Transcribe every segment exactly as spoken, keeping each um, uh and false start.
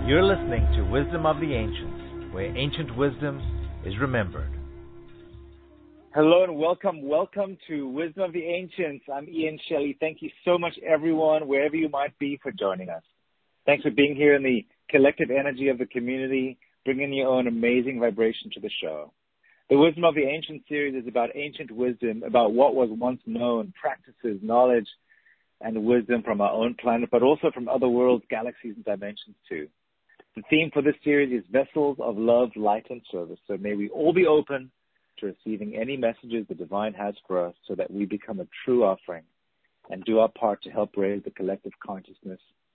You're listening to Wisdom of the Ancients, where ancient wisdom is remembered. Hello and welcome, welcome to Wisdom of the Ancients. I'm Ian Shelley. Thank you so much, everyone, wherever you might be, for joining us. Thanks for being here in the collective energy of the community, bringing your own amazing vibration to the show. The Wisdom of the Ancients series is about ancient wisdom, about what was once known, practices, knowledge, and wisdom from our own planet, but also from other worlds, galaxies, and dimensions too. The theme for this series is Vessels of Love, Light, and Service. So may we all be open to receiving any messages the Divine has for us so that we become a true offering and do our part to help raise the collective consciousness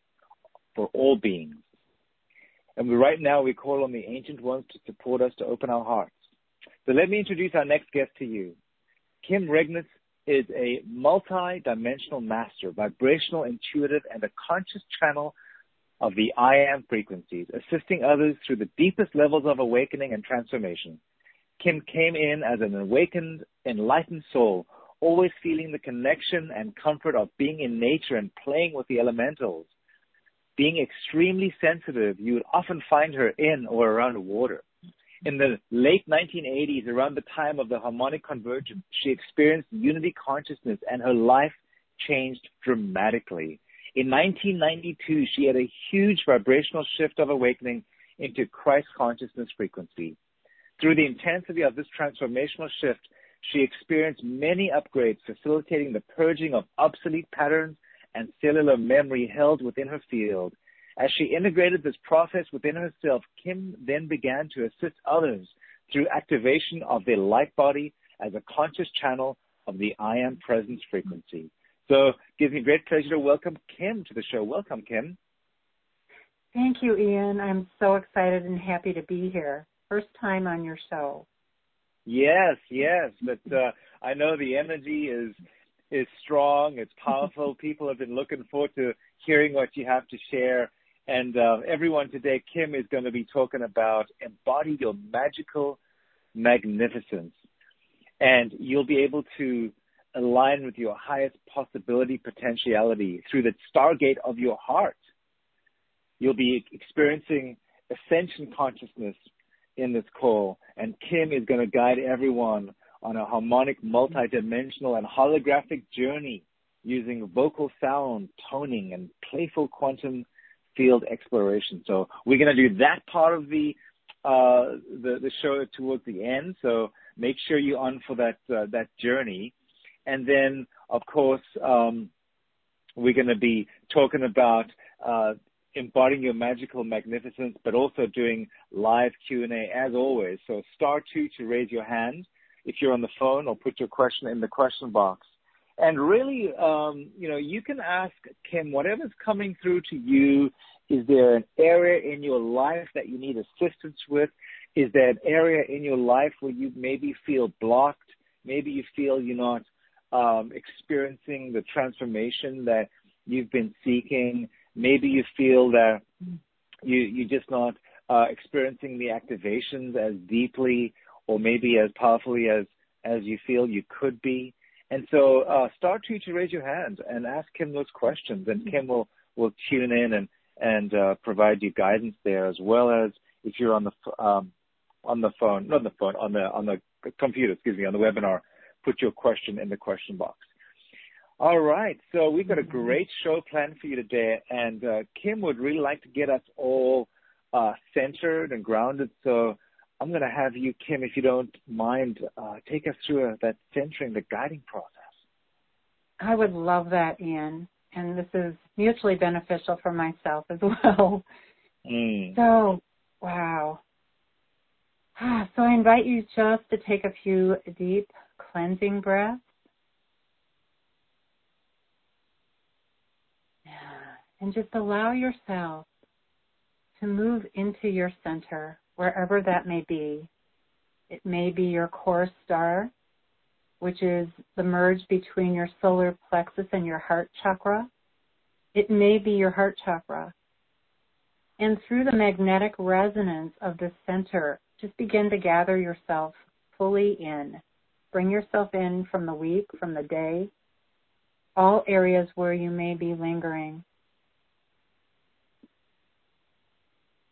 for all beings. And we, right now we call on the Ancient Ones to support us to open our hearts. So let me introduce our next guest to you. Kim Regnitz is a multi-dimensional master, vibrational, intuitive, and a conscious channel of the I Am frequencies, assisting others through the deepest levels of awakening and transformation. Kim came in as an awakened, enlightened soul, always feeling the connection and comfort of being in nature and playing with the elementals. Being extremely sensitive, you would often find her in or around water. In the late nineteen eighties, around the time of the harmonic convergence, she experienced unity consciousness and her life changed dramatically. In nineteen ninety-two, she had a huge vibrational shift of awakening into Christ consciousness frequency. Through the intensity of this transformational shift, she experienced many upgrades, facilitating the purging of obsolete patterns and cellular memory held within her field. As she integrated this process within herself, Kim then began to assist others through activation of their light body as a conscious channel of the I Am presence frequency. So it gives me great pleasure to welcome Kim to the show. Welcome, Kim. Thank you, Ian. I'm so excited and happy to be here. First time on your show. Yes, yes. But uh, I know the energy is is strong. It's powerful. People have been looking forward to hearing what you have to share. And uh, everyone today, Kim is going to be talking about embody your magical magnificence. And you'll be able to align with your highest possibility potentiality through the stargate of your heart. You'll be experiencing ascension consciousness in this call, and Kim is going to guide everyone on a harmonic, multidimensional, and holographic journey using vocal sound, toning, and playful quantum field exploration. So we're going to do that part of the uh, the, the show towards the end. So make sure you're on for that uh, that journey. And then, of course, um, we're going to be talking about uh, embodying your magical magnificence, but also doing live Q and A as always. So star two to raise your hand if you're on the phone, or put your question in the question box. And really, um, you know, you can ask Kim whatever's coming through to you. Is there an area in your life that you need assistance with? Is there an area in your life where you maybe feel blocked? Maybe you feel you're not um, experiencing the transformation that you've been seeking. Maybe you feel that you, you're just not uh, experiencing the activations as deeply or maybe as powerfully as, as you feel you could be. And so uh, star two to raise your hand and ask Kim those questions, and Kim will, will tune in and, and uh, provide you guidance there, as well as if you're on the um, on the phone, not on the phone, on the on the computer, excuse me, on the webinar, put your question in the question box. All right, so we've got a great show planned for you today, and uh, Kim would really like to get us all uh, centered and grounded. So I'm going to have you, Kim, if you don't mind, uh, take us through uh, that centering, the guiding process. I would love that, Ian. And this is mutually beneficial for myself as well. Mm. So, wow. So I invite you just to take a few deep cleansing breaths. And just allow yourself to move into your center, wherever that may be. It may be your core star, which is the merge between your solar plexus and your heart chakra. It may be your heart chakra. And through the magnetic resonance of this center, just begin to gather yourself fully in. Bring yourself in from the week, from the day, all areas where you may be lingering.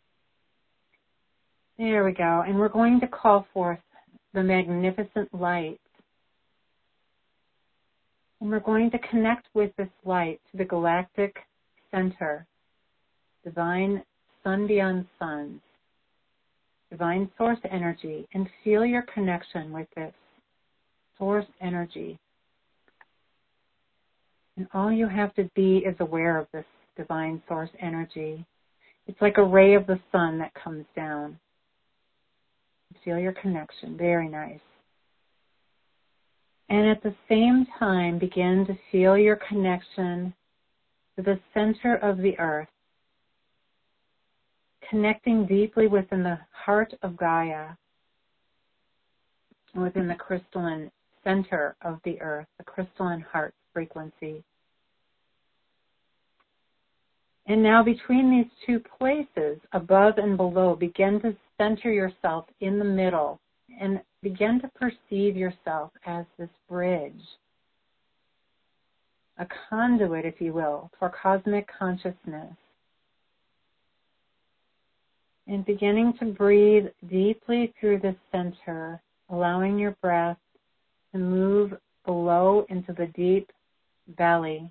There we go. And we're going to call forth the magnificent light. And we're going to connect with this light to the galactic center, divine sun beyond suns, divine source energy, and feel your connection with this source energy. And all you have to be is aware of this divine source energy. It's like a ray of the sun that comes down. Feel your connection. Very nice. And at the same time, begin to feel your connection to the center of the earth, connecting deeply within the heart of Gaia, within the crystalline center of the earth, the crystalline heart frequency. And now between these two places, above and below, begin to center yourself in the middle and begin to perceive yourself as this bridge, a conduit, if you will, for cosmic consciousness. And beginning to breathe deeply through the center, allowing your breath to move below into the deep belly.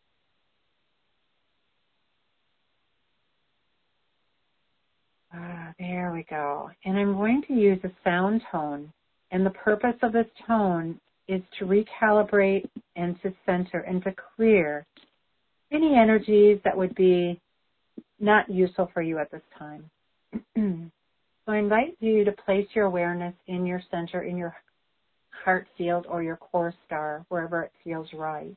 Ah, there we go. And I'm going to use a sound tone. And the purpose of this tone is to recalibrate and to center and to clear any energies that would be not useful for you at this time. So I invite you to place your awareness in your center, in your heart field or your core star, wherever it feels right.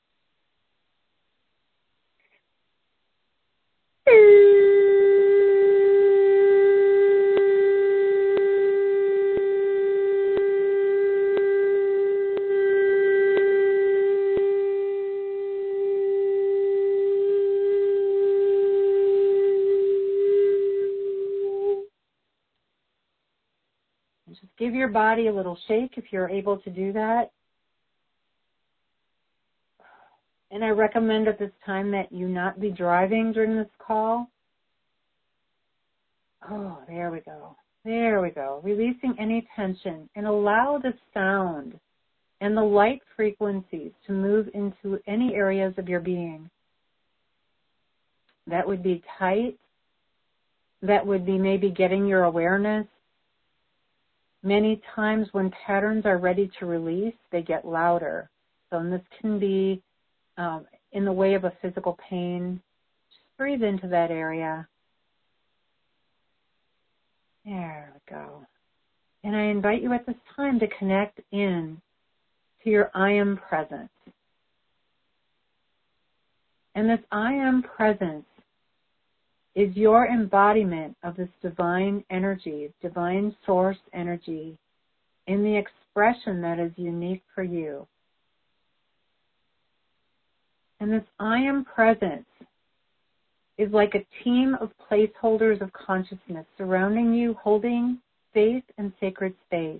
Just give your body a little shake if you're able to do that. And I recommend at this time that you not be driving during this call. Oh, there we go. There we go. Releasing any tension and allow the sound and the light frequencies to move into any areas of your being that would be tight, that would be maybe getting your awareness. Many times when patterns are ready to release, they get louder. So and this can be um, in the way of a physical pain. Just breathe into that area. There we go. And I invite you at this time to connect in to your I am presence. And this I am presence is your embodiment of this divine energy, divine source energy, in the expression that is unique for you. And this I am presence is like a team of placeholders of consciousness surrounding you, holding safe and sacred space.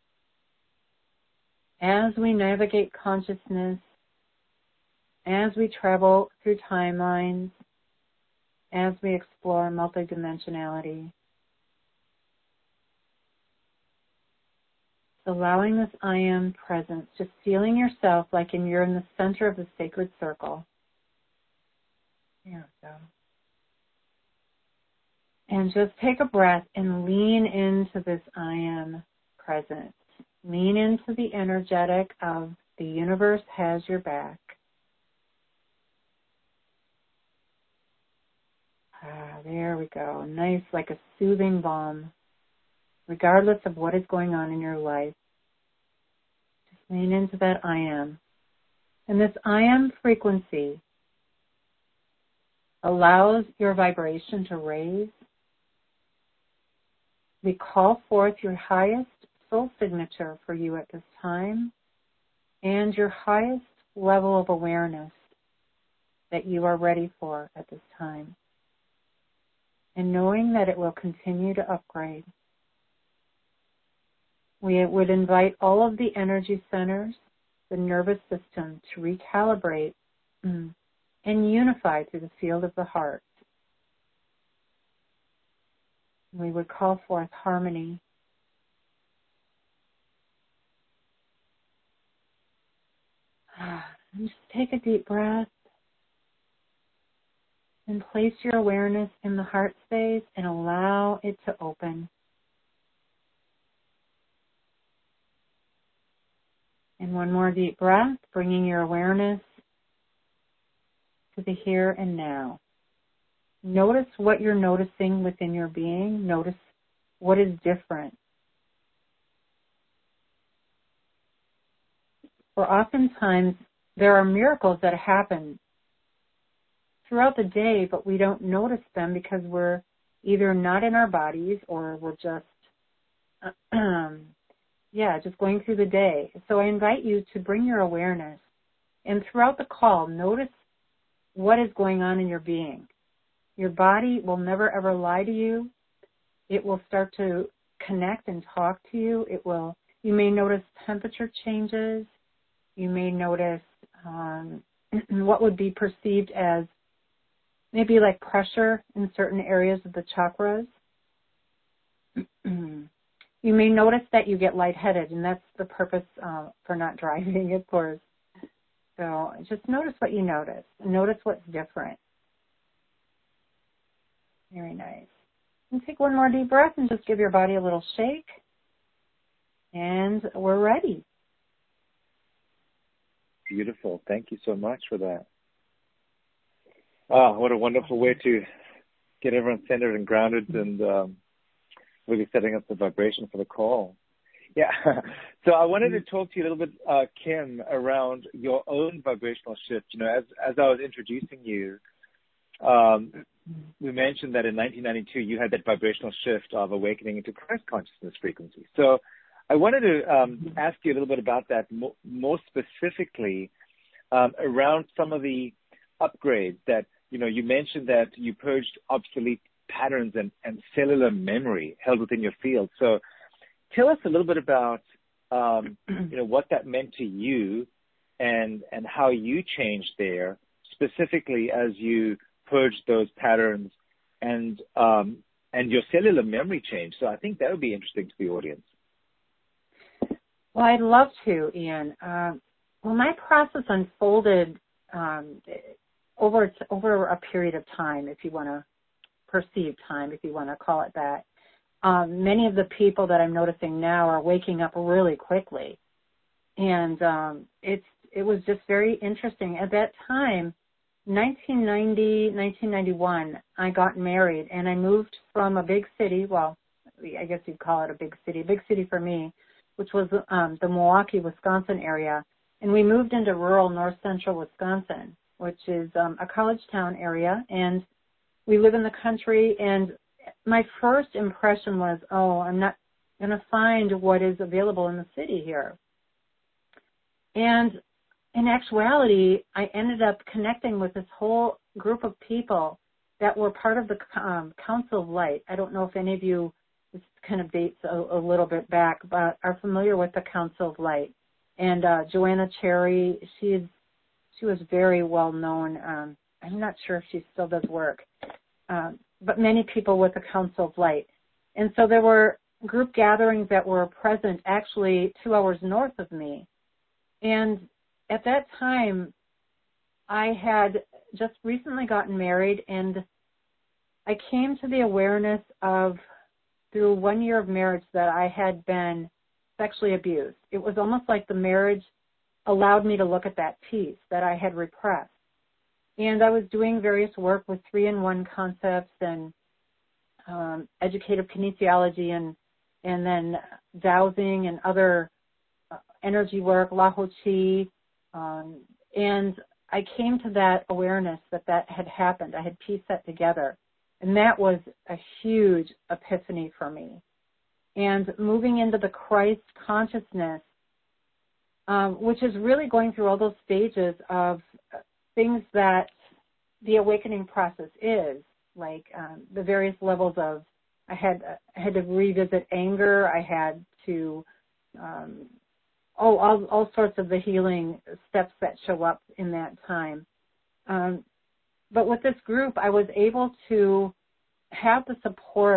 As we navigate consciousness, as we travel through timelines, as we explore multidimensionality, allowing this I am presence, just feeling yourself like in, you're in the center of the sacred circle. There we go. And just take a breath and lean into this I am presence. Lean into the energetic of the universe has your back. Ah, there we go. Nice, like a soothing balm, regardless of what is going on in your life. Just lean into that I am. And this I am frequency allows your vibration to raise. We call forth your highest soul signature for you at this time and your highest level of awareness that you are ready for at this time. And knowing that it will continue to upgrade. We would invite all of the energy centers, the nervous system, to recalibrate mm, and unify through the field of the heart. We would call forth harmony. And just take a deep breath and place your awareness in the heart space and allow it to open. And one more deep breath, bringing your awareness to the here and now. Notice what you're noticing within your being. Notice what is different. For oftentimes, there are miracles that happen throughout the day, but we don't notice them because we're either not in our bodies or we're just, um, yeah, just going through the day. So I invite you to bring your awareness, and throughout the call, notice what is going on in your being. Your body will never ever lie to you. It will start to connect and talk to you. It will. You may notice temperature changes. You may notice um, what would be perceived as maybe like pressure in certain areas of the chakras. You may notice that you get lightheaded, and that's the purpose uh, for not driving, of course. So just notice what you notice. Notice what's different. Very nice. And take one more deep breath and just give your body a little shake. And we're ready. Beautiful. Thank you so much for that. Oh, what a wonderful way to get everyone centered and grounded and um, really setting up the vibration for the call. Yeah. So I wanted to talk to you a little bit, uh, Kim, around your own vibrational shift. You know, as as I was introducing you, um, we mentioned that in nineteen ninety-two you had that vibrational shift of awakening into Christ consciousness frequency. So I wanted to um, ask you a little bit about that, mo- more specifically um, around some of the upgrades that, you know, you mentioned that you purged obsolete patterns and, and cellular memory held within your field. So tell us a little bit about, um, you know, what that meant to you and and how you changed there, specifically as you purged those patterns and um, and your cellular memory changed. So I think that would be interesting to the audience. Well, I'd love to, Ian. Uh, well, my process unfolded um, over over a period of time, if you want to perceive time, if you want to call it that. Um, many of the people that I'm noticing now are waking up really quickly, and um, it's it was just very interesting. At that time, nineteen ninety, nineteen ninety-one, I got married, and I moved from a big city. Well, I guess you'd call it a big city. Big city for me, which was um, the Milwaukee, Wisconsin area, and we moved into rural north central Wisconsin, which is um, a college town area, and we live in the country. And my first impression was, oh, I'm not going to find what is available in the city here. And in actuality, I ended up connecting with this whole group of people that were part of the um, Council of Light. I don't know if any of you, this kind of dates a, a little bit back, but are familiar with the Council of Light. And uh, Joanna Cherry, she is, she was very well known. Um, I'm not sure if she still does work, um, but many people with the Council of Light. And so there were group gatherings that were present actually two hours north of me. And at that time, I had just recently gotten married, and I came to the awareness of, through one year of marriage, that I had been sexually abused. It was almost like the marriage allowed me to look at that piece that I had repressed. And I was doing various work with three-in-one concepts and um, educative kinesiology and, and then dowsing and other uh, energy work, Lao Chi. Um, and I came to that awareness that that had happened. I had pieced that together. And that was a huge epiphany for me. And moving into the Christ consciousness, um, which is really going through all those stages of things that the awakening process is, like um, the various levels of, I had, I had to revisit anger, I had to, um, oh, all, all sorts of the healing steps that show up in that time. Um, but with this group, I was able to have the support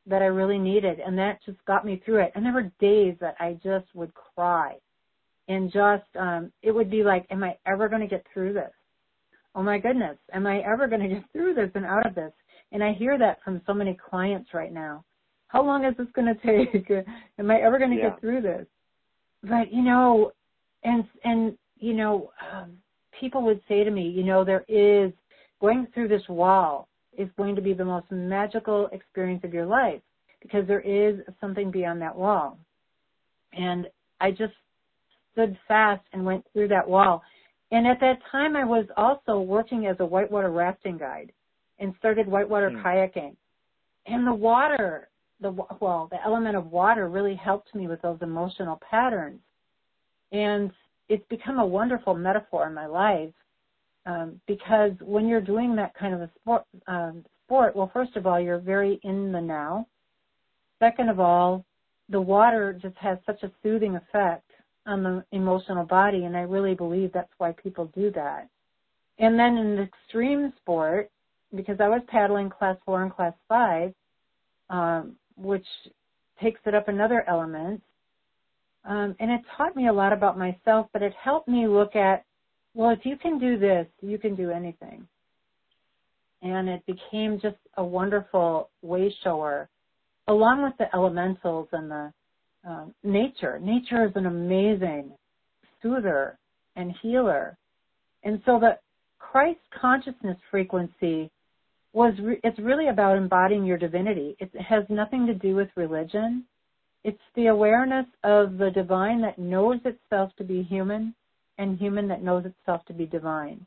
that I really needed, and that just got me through it. And there were days that I just would cry, and just um, it would be like, am I ever going to get through this? Oh my goodness, am I ever going to get through this and out of this? And I hear that from so many clients right now. How long is this going to take? Am I ever going to yeah. get through this? But, you know, and, and you know, um, people would say to me, you know, there is, going through this wall is going to be the most magical experience of your life, because there is something beyond that wall. And I just stood fast and went through that wall. And at that time, I was also working as a whitewater rafting guide and started whitewater mm. kayaking. And the water, the well, the element of water really helped me with those emotional patterns. And it's become a wonderful metaphor in my life, um, because when you're doing that kind of a sport, um, sport, well, first of all, you're very in the now. Second of all, the water just has such a soothing effect on the emotional body, and I really believe that's why people do that. And then in the extreme sport, because I was paddling class four and class five, um, which takes it up another element, um, and it taught me a lot about myself, but it helped me look at, well, if you can do this, you can do anything. And it became just a wonderful way shower, along with the elementals and the Um, nature. Nature is an amazing soother and healer. And so the Christ consciousness frequency was, re- it's really about embodying your divinity. It has nothing to do with religion. It's the awareness of the divine that knows itself to be human, and human that knows itself to be divine.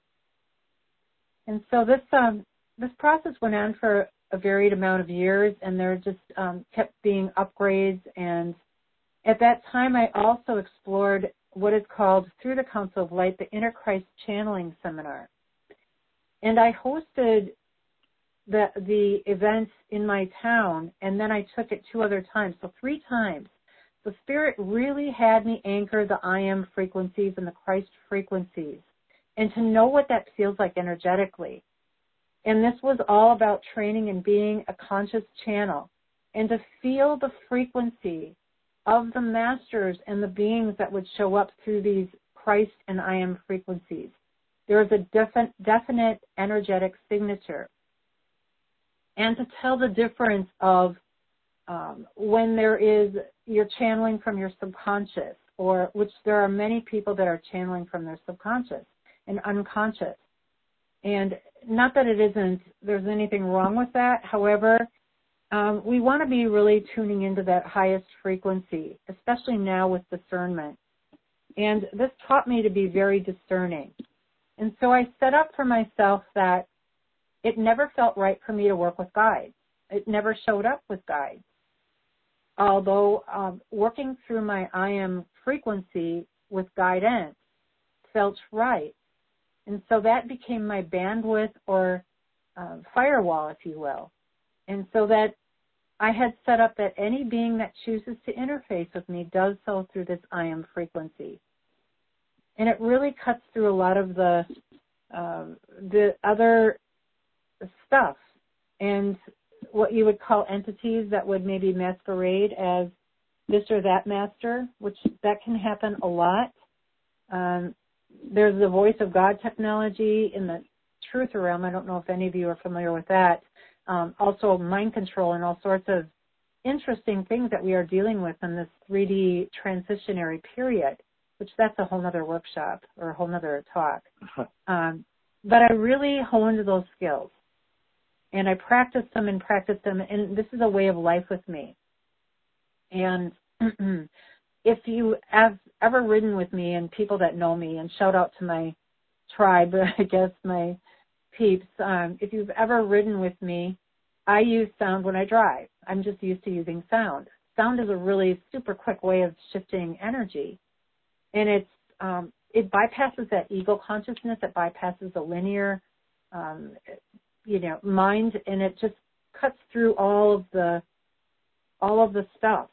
And so this, um, this process went on for a varied amount of years, and there just um, kept being upgrades. And at that time, I also explored what is called, through the Council of Light, the Inner Christ Channeling Seminar. And I hosted the the events in my town, and then I took it two other times, so three times. The Spirit really had me anchor the I am frequencies and the Christ frequencies, and to know what that feels like energetically. And this was all about training and being a conscious channel, and to feel the frequency of the masters and the beings that would show up through these Christ and I am frequencies. There is a definite, definite energetic signature. And to tell the difference of um, when there is, you're channeling from your subconscious, or which there are many people that are channeling from their subconscious and unconscious. And not that it isn't, there's anything wrong with that. However, Um, we want to be really tuning into that highest frequency, especially now with discernment. And this taught me to be very discerning. And so I set up for myself that it never felt right for me to work with guides. It never showed up with guides. Although um, working through my I am frequency with guidance felt right. And so that became my bandwidth, or uh, firewall, if you will. And so that I had set up that any being that chooses to interface with me does so through this I am frequency. And it really cuts through a lot of the uh, the other stuff and what you would call entities that would maybe masquerade as this or that master, which that can happen a lot. Um, there's the voice of God technology in the truth realm. I don't know if any of you are familiar with that. Um, also mind control and all sorts of interesting things that we are dealing with in this three D transitionary period, which that's a whole nother workshop or a whole nother talk. Um, but I really honed those skills, and I practiced them and practiced them, and this is a way of life with me. And if you have ever ridden with me, and people that know me, and shout out to my tribe, I guess my peeps, um, if you've ever ridden with me, I use sound when I drive. I'm just used to using sound. Sound is a really super quick way of shifting energy. And it's um, it bypasses that ego consciousness, it bypasses the linear, um, you know, mind, and it just cuts through all of the all of the stuff.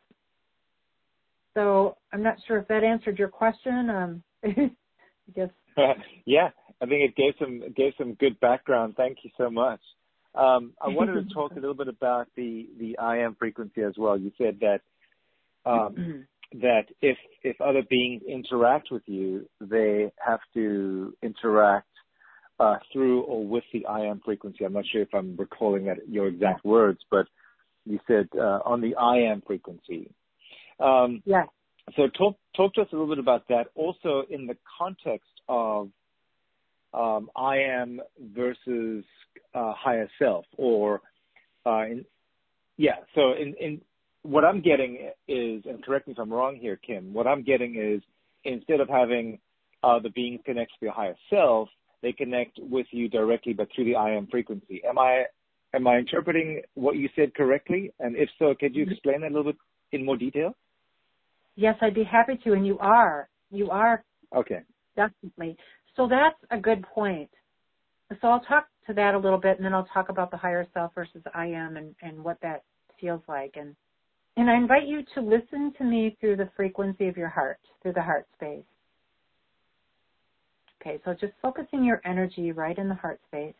So I'm not sure if that answered your question. Um, I guess. Uh, yeah, I think it gave some gave some good background. Thank you so much. Um, I wanted to talk a little bit about the, the I am frequency as well. You said that um, that if if other beings interact with you, they have to interact uh, through or with the I am frequency. I'm not sure if I'm recalling that your exact words, but you said uh, on the I am frequency. Um, yes. So talk talk to us a little bit about that. Also, in the context of um, I am versus uh, higher self, or uh, in, yeah. So in, in what I'm getting is, and correct me if I'm wrong here, Kim. What I'm getting is instead of having uh, the being connect to your higher self, they connect with you directly, but through the I am frequency. Am I am I interpreting what you said correctly? And if so, could you explain that a little bit in more detail? Yes, I'd be happy to, and you are. You are. Okay. Definitely. So that's a good point. So I'll talk to that a little bit, and then I'll talk about the higher self versus I am and, and what that feels like. And, and I invite you to listen to me through the frequency of your heart, through the heart space. Okay, so just focusing your energy right in the heart space.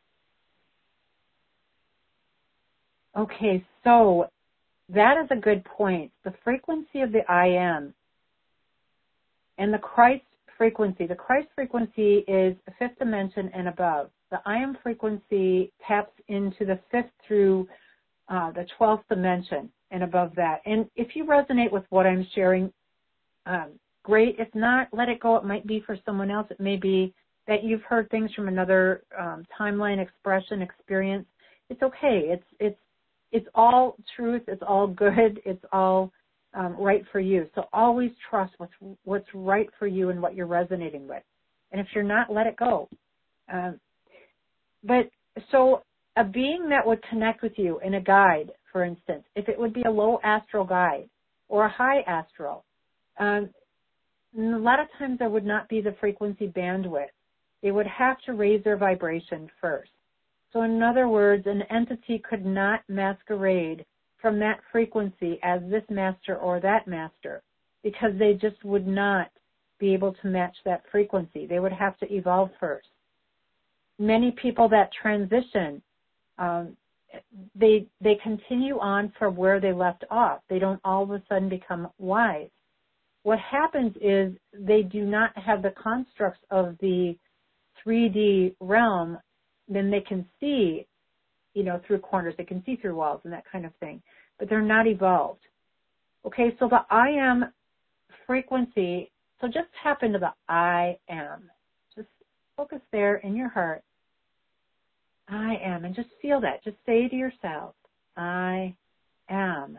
Okay, so that is a good point. The frequency of the I am and the Christ frequency. The Christ frequency is the fifth dimension and above. The I am frequency taps into the fifth through uh, the twelfth dimension and above that. And if you resonate with what I'm sharing, um, great. If not, let it go. It might be for someone else. It may be that you've heard things from another um, timeline, expression, experience. It's okay. It's it's it's all truth. It's all good. It's all um, right for you. So always trust what's what's right for you and what you're resonating with. And if you're not, let it go. Um, but so a being that would connect with you in a guide, for instance, if it would be a low astral guide or a high astral, um, a lot of times there would not be the frequency bandwidth. They would have to raise their vibration first. So in other words, an entity could not masquerade from that frequency as this master or that master because they just would not be able to match that frequency. They would have to evolve first. Many people that transition, um, they they continue on from where they left off. They don't all of a sudden become wise. What happens is they do not have the constructs of the three D realm. Then they can see, you know, through corners. They can see through walls and that kind of thing. But they're not evolved. Okay, so the I am frequency, so just tap into the I am. Just focus there in your heart. I am. And just feel that. Just say to yourself, I am.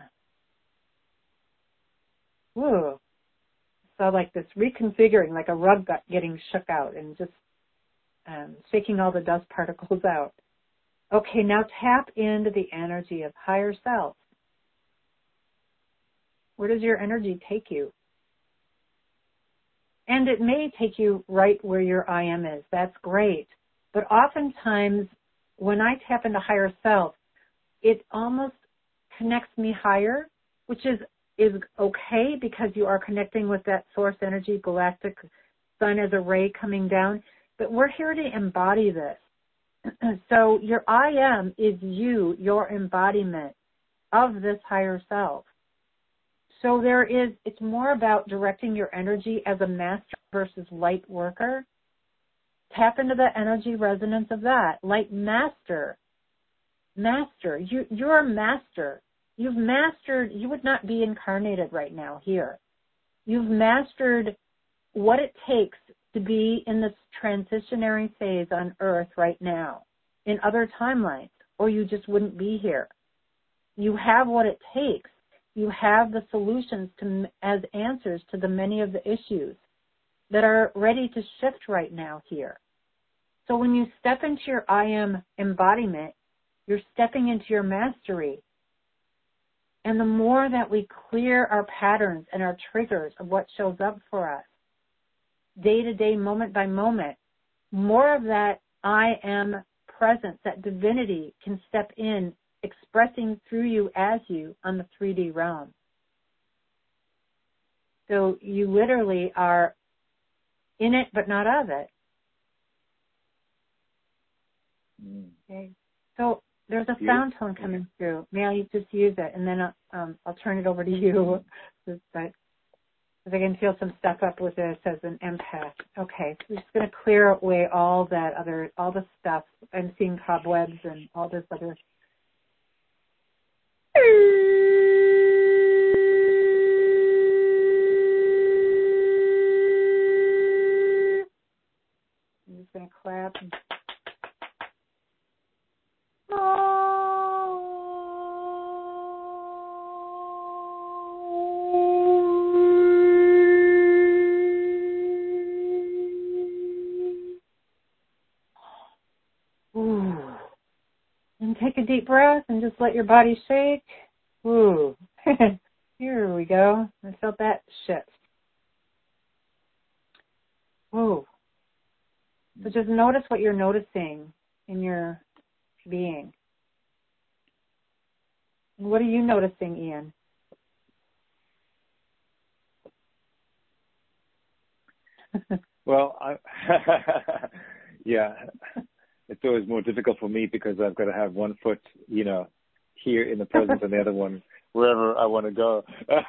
Woo. So like this reconfiguring, like a rug got getting shook out and just um, shaking all the dust particles out. Okay, now tap into the energy of higher self. Where does your energy take you? And it may take you right where your I am is. That's great. But oftentimes, when I tap into higher self, it almost connects me higher, which is, is okay because you are connecting with that source energy, galactic sun as a ray coming down. But we're here to embody this. So your I am is you, your embodiment of this higher self. So there is, it's more about directing your energy as a master versus light worker. Tap into the energy resonance of that. Light master. Master. You, you're a master. You've mastered, you would not be incarnated right now here. You've mastered what it takes to be in this transitionary phase on Earth right now in other timelines, or you just wouldn't be here. You have what it takes. You have the solutions to, as answers to the many of the issues that are ready to shift right now here. So when you step into your I am embodiment, you're stepping into your mastery. And the more that we clear our patterns and our triggers of what shows up for us, day to day, moment by moment, more of that I am presence, that divinity can step in, expressing through you as you on the three D realm. So you literally are in it, but not of it. Okay. So there's a You? sound tone coming through. May I just use it? And then um, I'll turn it over to you. But because I can feel some stuff up with this as an empath. Okay, so I'm just going to clear away all that other, all the stuff. I'm seeing cobwebs and all this other. I'm just going to clap. And... Ooh. And take a deep breath and just let your body shake. Ooh. Here we go. I felt that shift. Ooh. So just notice what you're noticing in your being. What are you noticing, Ian? Well, I, yeah, it's always more difficult for me because I've got to have one foot, you know, here in the present and the other one wherever I want to go.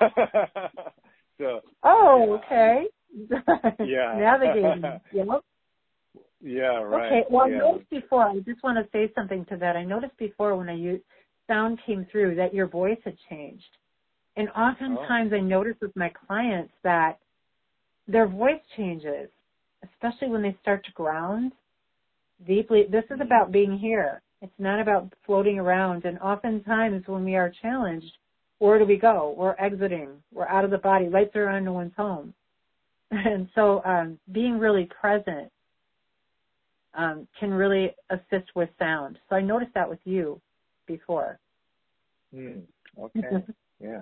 So. Oh, yeah. okay. Yeah. Navigating. Yep. Yeah, right. Okay, well, yeah. I noticed before, I just want to say something to that. I noticed before when I used, sound came through that your voice had changed. And oftentimes oh. I notice with my clients that their voice changes, especially when they start to ground deeply. This is about being here. It's not about floating around. And oftentimes when we are challenged, where do we go? We're exiting. We're out of the body. Lights are on, no one's home. And so um, being really present Um, can really assist with sound. So I noticed that with you before. Mm, okay, yeah.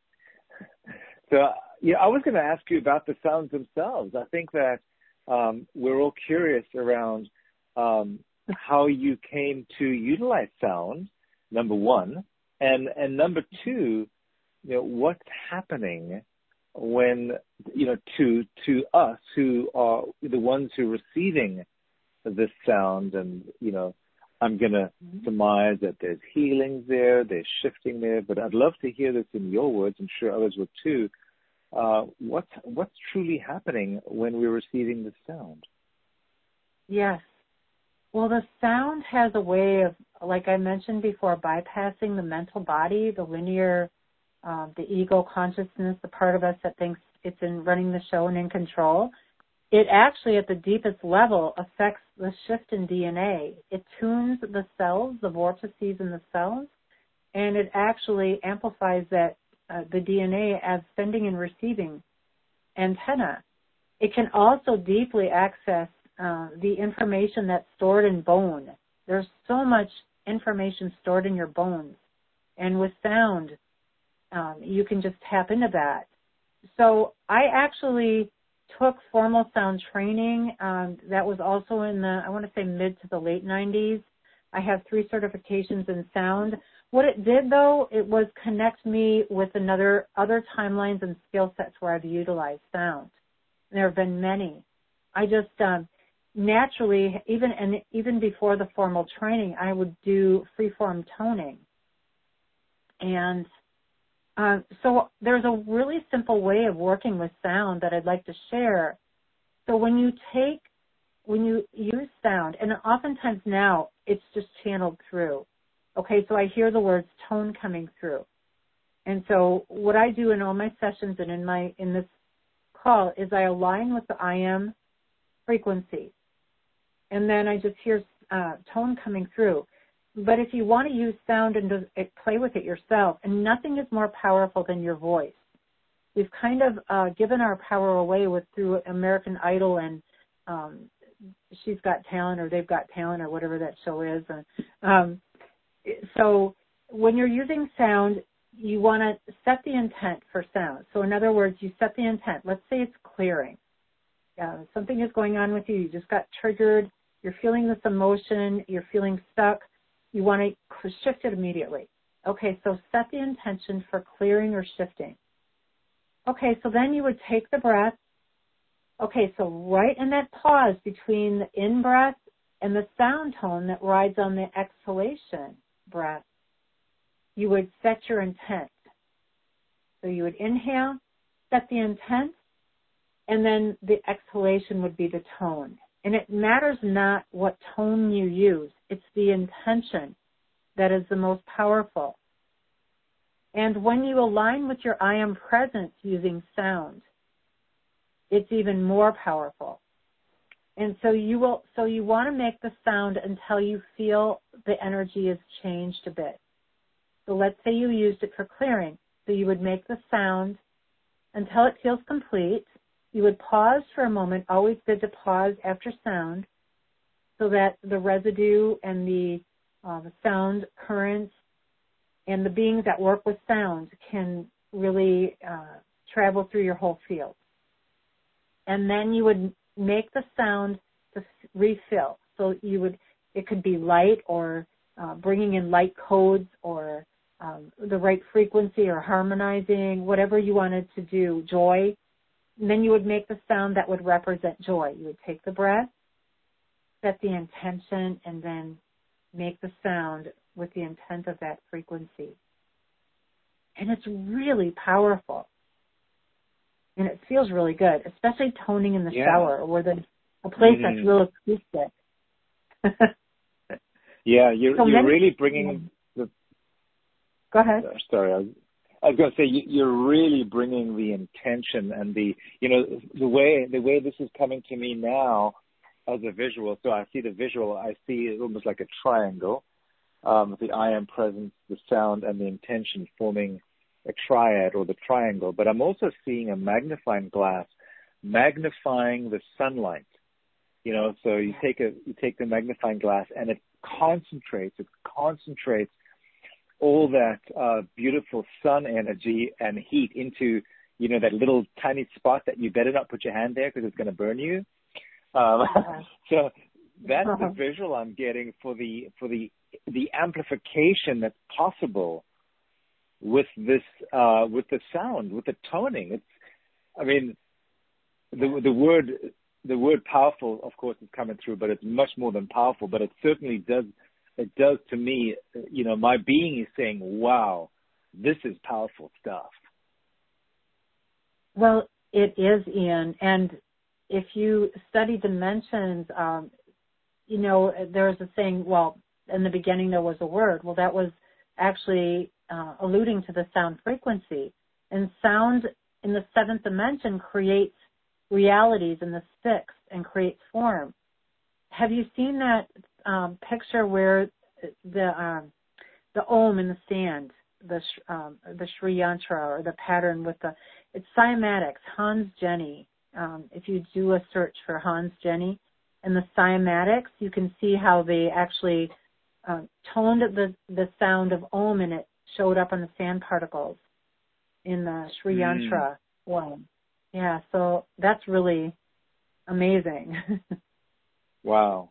So, yeah, I was going to ask you about the sounds themselves. I think that um, we're all curious around um, how you came to utilize sound, number one, and and number two, you know, what's happening when, you know, to to us who are the ones who are receiving this sound, and, you know, I'm going to surmise that there's healings there, there's shifting there, but I'd love to hear this in your words. I'm sure others would too. Uh, what's, what's truly happening when we're receiving the sound? Yes. Well, the sound has a way of, like I mentioned before, bypassing the mental body, the linear, um, the ego consciousness, the part of us that thinks it's in running the show and in control. It actually, at the deepest level, affects the shift in D N A. It tunes the cells, the vortices in the cells, and it actually amplifies that uh, the D N A as sending and receiving antenna. It can also deeply access uh, the information that's stored in bone. There's so much information stored in your bones, and with sound, um, you can just tap into that. So I actually took formal sound training. Um, that was also in the, I want to say mid to the late nineties. I have three certifications in sound. What it did, though, it was connect me with another other timelines and skill sets where I've utilized sound. And there have been many. I just um, naturally, even and even before the formal training, I would do free-form toning. And Uh, so there's a really simple way of working with sound that I'd like to share. So when you take, when you use sound, and oftentimes now it's just channeled through. Okay, so I hear the words tone coming through. And so what I do in all my sessions and in my in this call is I align with the I am frequency. And then I just hear uh, tone coming through. But if you want to use sound and to play with it yourself, and nothing is more powerful than your voice. We've kind of uh, given our power away with through American Idol and um, She's Got Talent, or They've Got Talent, or whatever that show is. Um, so when you're using sound, you want to set the intent for sound. So in other words, you set the intent. Let's say it's clearing. Uh, something is going on with you. You just got triggered. You're feeling this emotion. You're feeling stuck. You want to shift it immediately. Okay, so set the intention for clearing or shifting. Okay, so then you would take the breath. Okay, so right in that pause between the in-breath and the sound tone that rides on the exhalation, breath, you would set your intent. So you would inhale, set the intent, and then the exhalation would be the tone. And it matters not what tone you use. It's the intention that is the most powerful. And when you align with your I am presence using sound, it's even more powerful. And so you will, so you want to make the sound until you feel the energy has changed a bit. So let's say you used it for clearing. So you would make the sound until it feels complete. You would pause for a moment, always good to pause after sound, so that the residue and the uh, sound currents and the beings that work with sound can really uh, travel through your whole field. And then you would make the sound to refill. So you would, it could be light or uh, bringing in light codes or um, the right frequency or harmonizing, whatever you wanted to do, joy. And then you would make the sound that would represent joy. You would take the breath, set the intention, and then make the sound with the intent of that frequency. And it's really powerful. And it feels really good, especially toning in the yeah. shower or the, a place mm. that's real acoustic. yeah, you're, so you're many, really bringing the... Go ahead. Uh, sorry, I was, I was going to say you, you're really bringing the intention and the, you know, the way the way this is coming to me now as a visual. So I see the visual, I see it almost like a triangle. Um, the I am presence, the sound, and the intention forming a triad or the triangle. But I'm also seeing a magnifying glass magnifying the sunlight. You know, so you take a you take the magnifying glass and it concentrates, it concentrates all that uh, beautiful sun energy and heat into, you know, that little tiny spot that you better not put your hand there because it's going to burn you. Um, so that's uh-huh. the visual I'm getting for the for the the amplification that's possible with this uh, with the sound, with the toning. It's, I mean, the the word the word powerful, of course, is coming through, but it's much more than powerful. But it certainly does. It does to me, you know, my being is saying, wow, this is powerful stuff. Well, it is, Ian. And if you study dimensions, um, you know, there's a saying, well, in the beginning there was a word. Well, that was actually uh, alluding to the sound frequency. And sound in the seventh dimension creates realities in the sixth and creates form. Have you seen that um, picture where the um, the Om in the sand, the um, the Sri Yantra or the pattern with the, it's cymatics, Hans Jenny. Um, if you do a search for Hans Jenny and the cymatics, you can see how they actually uh, toned the, the sound of Om and it showed up on the sand particles in the Sri Yantra one. Yeah, so that's really amazing. Wow.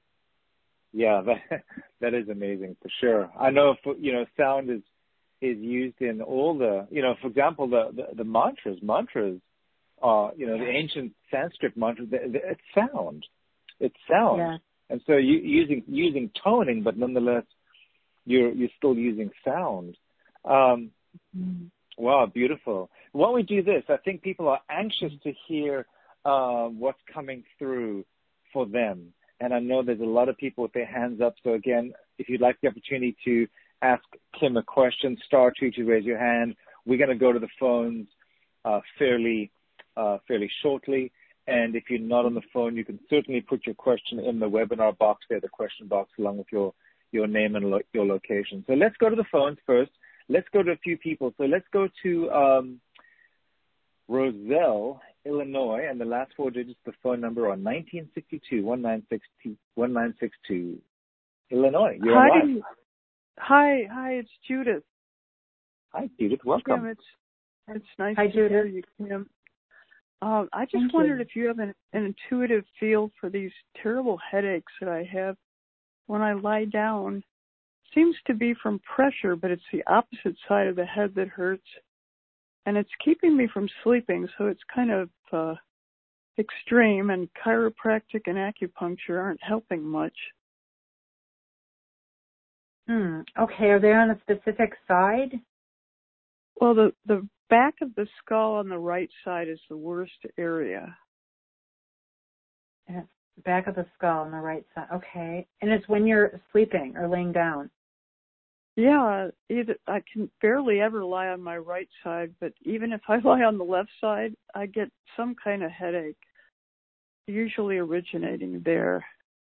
Yeah, that that is amazing for sure. I know, for, you know, sound is is used in all the, you know, for example, the the, the mantras. Mantras are, you know, the ancient Sanskrit mantras. It's sound. It's sound. Yeah. And so you using using toning, but nonetheless, you're you're still using sound. Um, mm-hmm. Wow, beautiful. Why don't we do this? I think people are anxious to hear uh, what's coming through for them. And I know there's a lot of people with their hands up. So again, if you'd like the opportunity to ask Kim a question, star two to raise your hand. We're going to go to the phones uh, fairly, uh, fairly shortly. And if you're not on the phone, you can certainly put your question in the webinar box there, the question box, along with your, your name and lo- your location. So let's go to the phones first. Let's go to a few people. So let's go to um, Roselle, Illinois, and the last four digits of the phone number are nineteen sixty-two, one nine six two. Illinois, you're hi. online. Hi, hi, it's Judith. Hi, Judith. Welcome. Kim, it's, it's nice hi, to Judith. hear you, Kim. Um, I just Thank wondered you. if you have an, an intuitive feel for these terrible headaches that I have when I lie down. Seems to be from pressure, but it's the opposite side of the head that hurts. And it's keeping me from sleeping, so it's kind of uh, extreme, and chiropractic and acupuncture aren't helping much. Hmm. Okay. Are they on a specific side? Well, the, the back of the skull on the right side is the worst area. And it's the back of the skull on the right side. Okay. And it's when you're sleeping or laying down. Yeah, either, I can barely ever lie on my right side, but even if I lie on the left side, I get some kind of headache, usually originating there.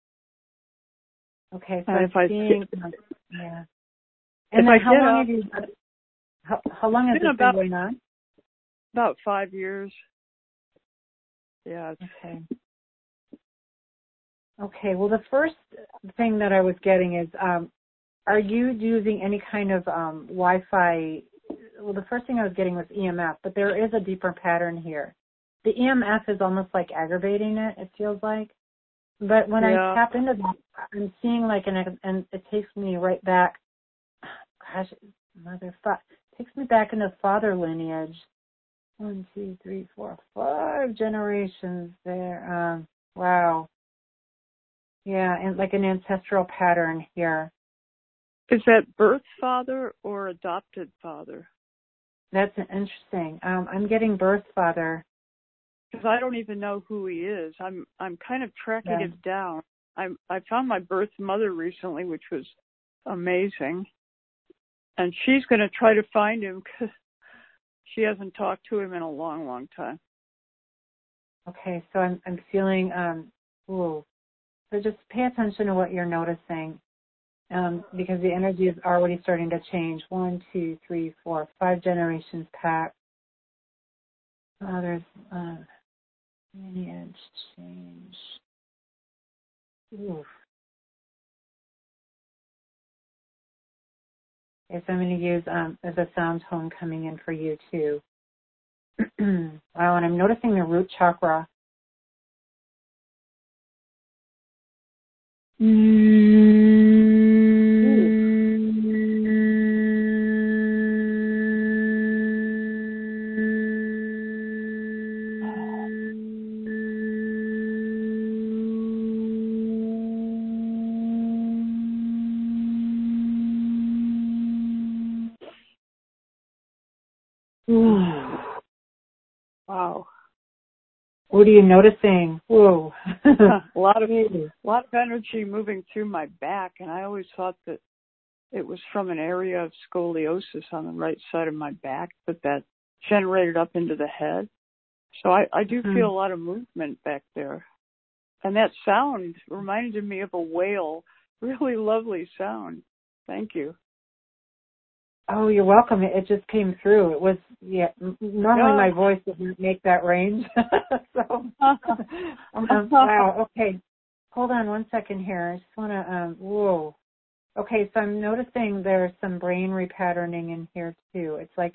Okay, so and I'm if I seeing, sit, yeah. And if then I how get long up, have you, how, how long has it's been this been about, going on? about five years. Yeah. It's, Okay. Okay, well the first thing that I was getting is, um, are you using any kind of um, Wi-Fi? Well, the first thing I was getting was E M F, but there is a deeper pattern here. The E M F is almost like aggravating it, it feels like. But when yeah. I tap into that, I'm seeing like an, and it takes me right back. Gosh, mother, it takes me back into father lineage. One, two, three, four, five generations there. Um, wow. Yeah, and like an ancestral pattern here. Is that birth father or adopted father? That's interesting. Um, I'm getting birth father. Because I don't even know who he is. I'm I'm kind of tracking Yeah. it down. I I found my birth mother recently, which was amazing, and she's going to try to find him because she hasn't talked to him in a long, long time. Okay, so I'm I'm feeling um. Ooh. So just pay attention to what you're noticing, um, because the energy is already starting to change. One, two, three, four, five generations back. Oh, there's uh, lineage change. Ooh. Okay, so I'm going to use um, as a sound tone coming in for you too. Wow, and I'm noticing the root chakra. Ooh. Wow. What are you noticing? Whoa. a lot of a lot of energy moving through my back, and I always thought that it was from an area of scoliosis on the right side of my back, but that generated up into the head. So I, I do Hmm. feel a lot of movement back there. And that sound reminded me of a whale. Really lovely sound. Thank you. Oh, you're welcome. It, it just came through. It was, yeah, n- normally Yeah. my voice doesn't make that range. So, um, wow, okay. Hold on one second here. I just want to, um, whoa. Okay, so I'm noticing there's some brain repatterning in here too. It's like,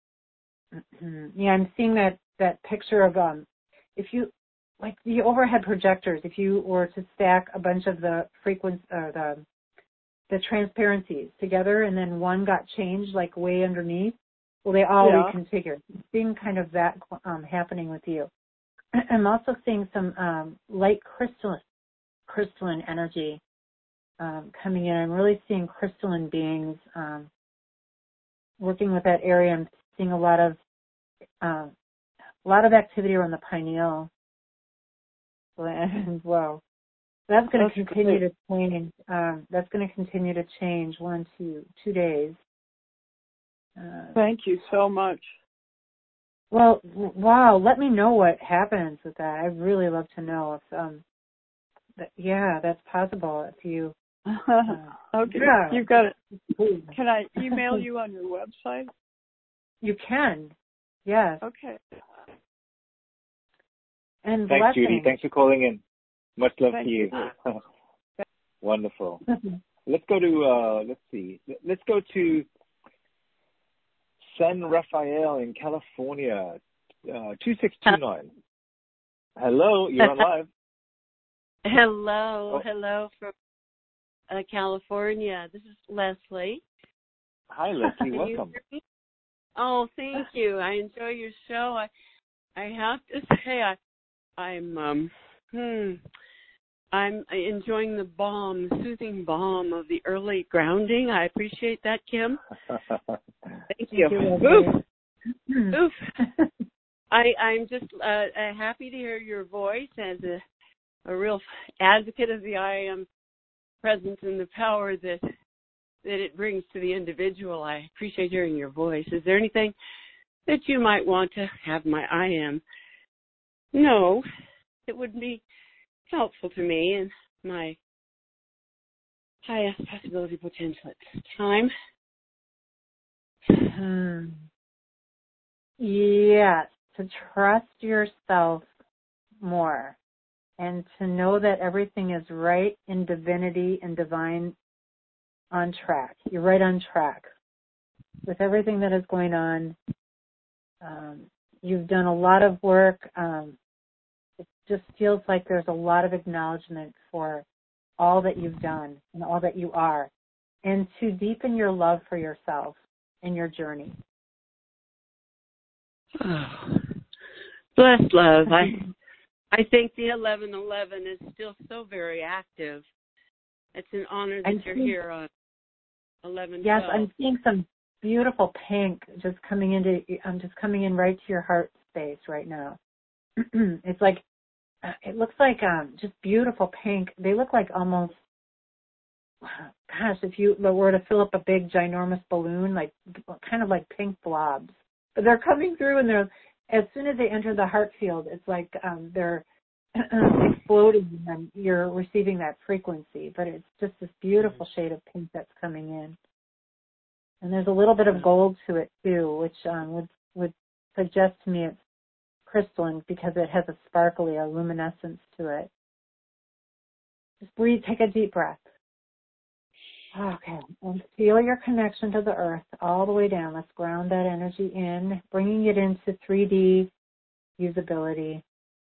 yeah, I'm seeing that, that picture of, um, if you, like the overhead projectors, if you were to stack a bunch of the frequency, uh, the, the transparencies together and then one got changed like way underneath, well, they all Yeah. reconfigured. Seeing kind of that um, happening with you. I'm also seeing some um, light crystalline, crystalline energy um, coming in. I'm really seeing crystalline beings um, working with that area. I'm seeing a lot of um, a lot of activity around the pineal gland as well. That's going That's to continue great. to change. Um, that's going to continue to change one, two, two days. Uh, Thank you so much. well, w- wow. Let me know what happens with that. I'd really love to know if, um, that, yeah, that's possible. If you, uh, Okay. yeah, You've got it. Can I email you on your website? You can, yes. Okay. And Thanks, Judy. blessings. Thanks for calling in. Much love Thank to you. you. Wonderful. Let's go to, uh, let's see. Let's go to San Rafael in California, uh, two six two nine. Hello, you're on live. Hello, Oh. hello from uh, California. This is Leslie. Hi, Leslie. Can you Welcome. hear me? Oh, thank you. I enjoy your show. I I have to say I I'm um hmm I'm enjoying the balm, the soothing balm of the early grounding. I appreciate that, Kim. Thank you. Oof. Oof. I, I'm just uh, uh, happy to hear your voice as a, a real advocate of the I Am presence and the power that that it brings to the individual. I appreciate hearing your voice. Is there anything that you might want to have my I Am know that would be helpful to me and my highest possibility potential at this time? Hmm. Yes, to trust yourself more and to know that everything is right in divinity and divine on track. You're right on track with everything that is going on. Um, you've done a lot of work. Um, it just feels like there's a lot of acknowledgement for all that you've done and all that you are, and to deepen your love for yourself and your journey. Oh, bless love. I I think the eleven eleven is still so very active. It's an honor that I'm you're seeing, here on eleven twelve. Yes, I'm seeing some beautiful pink just coming into. I'm just coming in right to your heart space right now. It's like it looks like um, just beautiful pink. They look like almost. Gosh, if you were to fill up a big, ginormous balloon, like kind of like pink blobs. But they're coming through, and they're as soon as they enter the heart field, it's like um, they're exploding, and you're receiving that frequency. But it's just this beautiful shade of pink that's coming in, and there's a little bit of gold to it too, which um, would would suggest to me it's crystalline because it has a sparkly, a luminescence to it. Just breathe, take a deep breath. Okay, and feel your connection to the earth all the way down. Let's ground that energy in, bringing it into three D usability.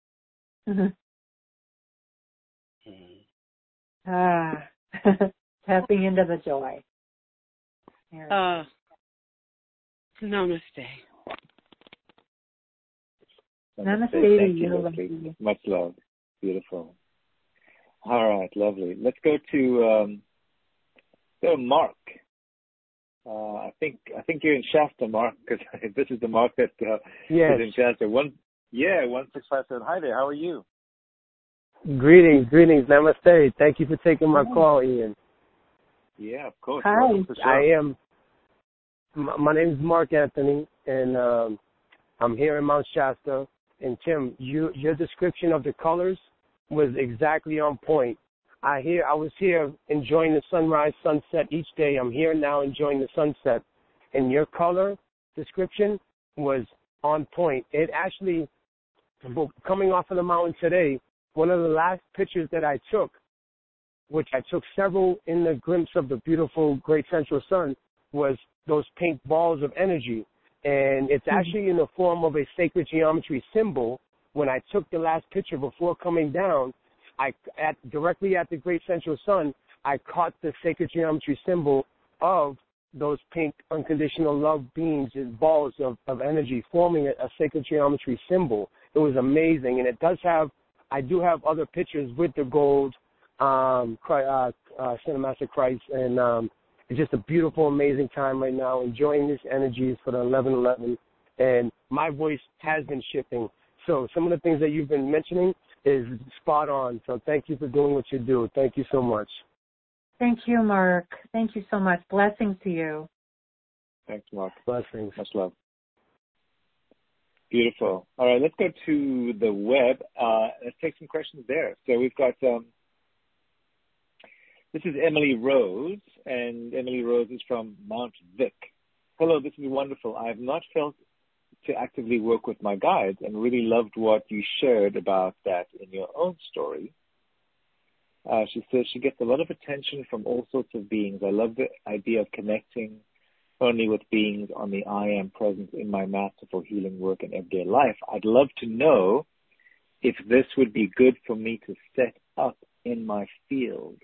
Ah, tapping into the joy. Uh, namaste. Namaste, Namaste to Thank you, you, Leslie. Much love. Beautiful. All right, lovely. Let's go to um, go to Mark. Uh, I think I think you're in Shasta, Mark, because this is the Mark that uh, yes. is in Shasta. One, yeah, one six five seven. Hi there. How are you? Greetings, greetings, namaste. Thank you for taking my call, Ian. Yeah, of course. Hi. For sure. I am. My name is Mark Anthony, and um, I'm here in Mount Shasta. And Tim, you, your description of the colors was exactly on point. I hear. I was here enjoying the sunrise, sunset each day. I'm here now enjoying the sunset, and your color description was on point. It actually, coming off of the mountain today, one of the last pictures that I took, which I took several in the glimpse of the beautiful great central sun, was those pink balls of energy. And it's actually in the form of a sacred geometry symbol. When I took the last picture before coming down, I at directly at the great central sun, I caught the sacred geometry symbol of those pink unconditional love beams and balls of, of energy forming a, a sacred geometry symbol. It was amazing. And it does have, I do have other pictures with the gold, um, uh, uh, Cinemaster Christ, and um, it's just a beautiful, amazing time right now, enjoying these energies for the eleven eleven, and my voice has been shifting. So some of the things that you've been mentioning is spot on. So thank you for doing what you do. Thank you so much. Thank you, Mark. Thank you so much. Blessings to you. Thanks, Mark. Blessings. Much love. Beautiful. All right, let's go to the web. Uh, let's take some questions there. So we've got, um, this is Emily Rose, and Emily Rose is from Mount Vic. Hello, this is wonderful. I have not felt to actively work with my guides and really loved what you shared about that in your own story. Uh, she says she gets a lot of attention from all sorts of beings. I love the idea of connecting only with beings on the I Am presence in my masterful healing work and everyday life. I'd love to know if this would be good for me to set up in my field.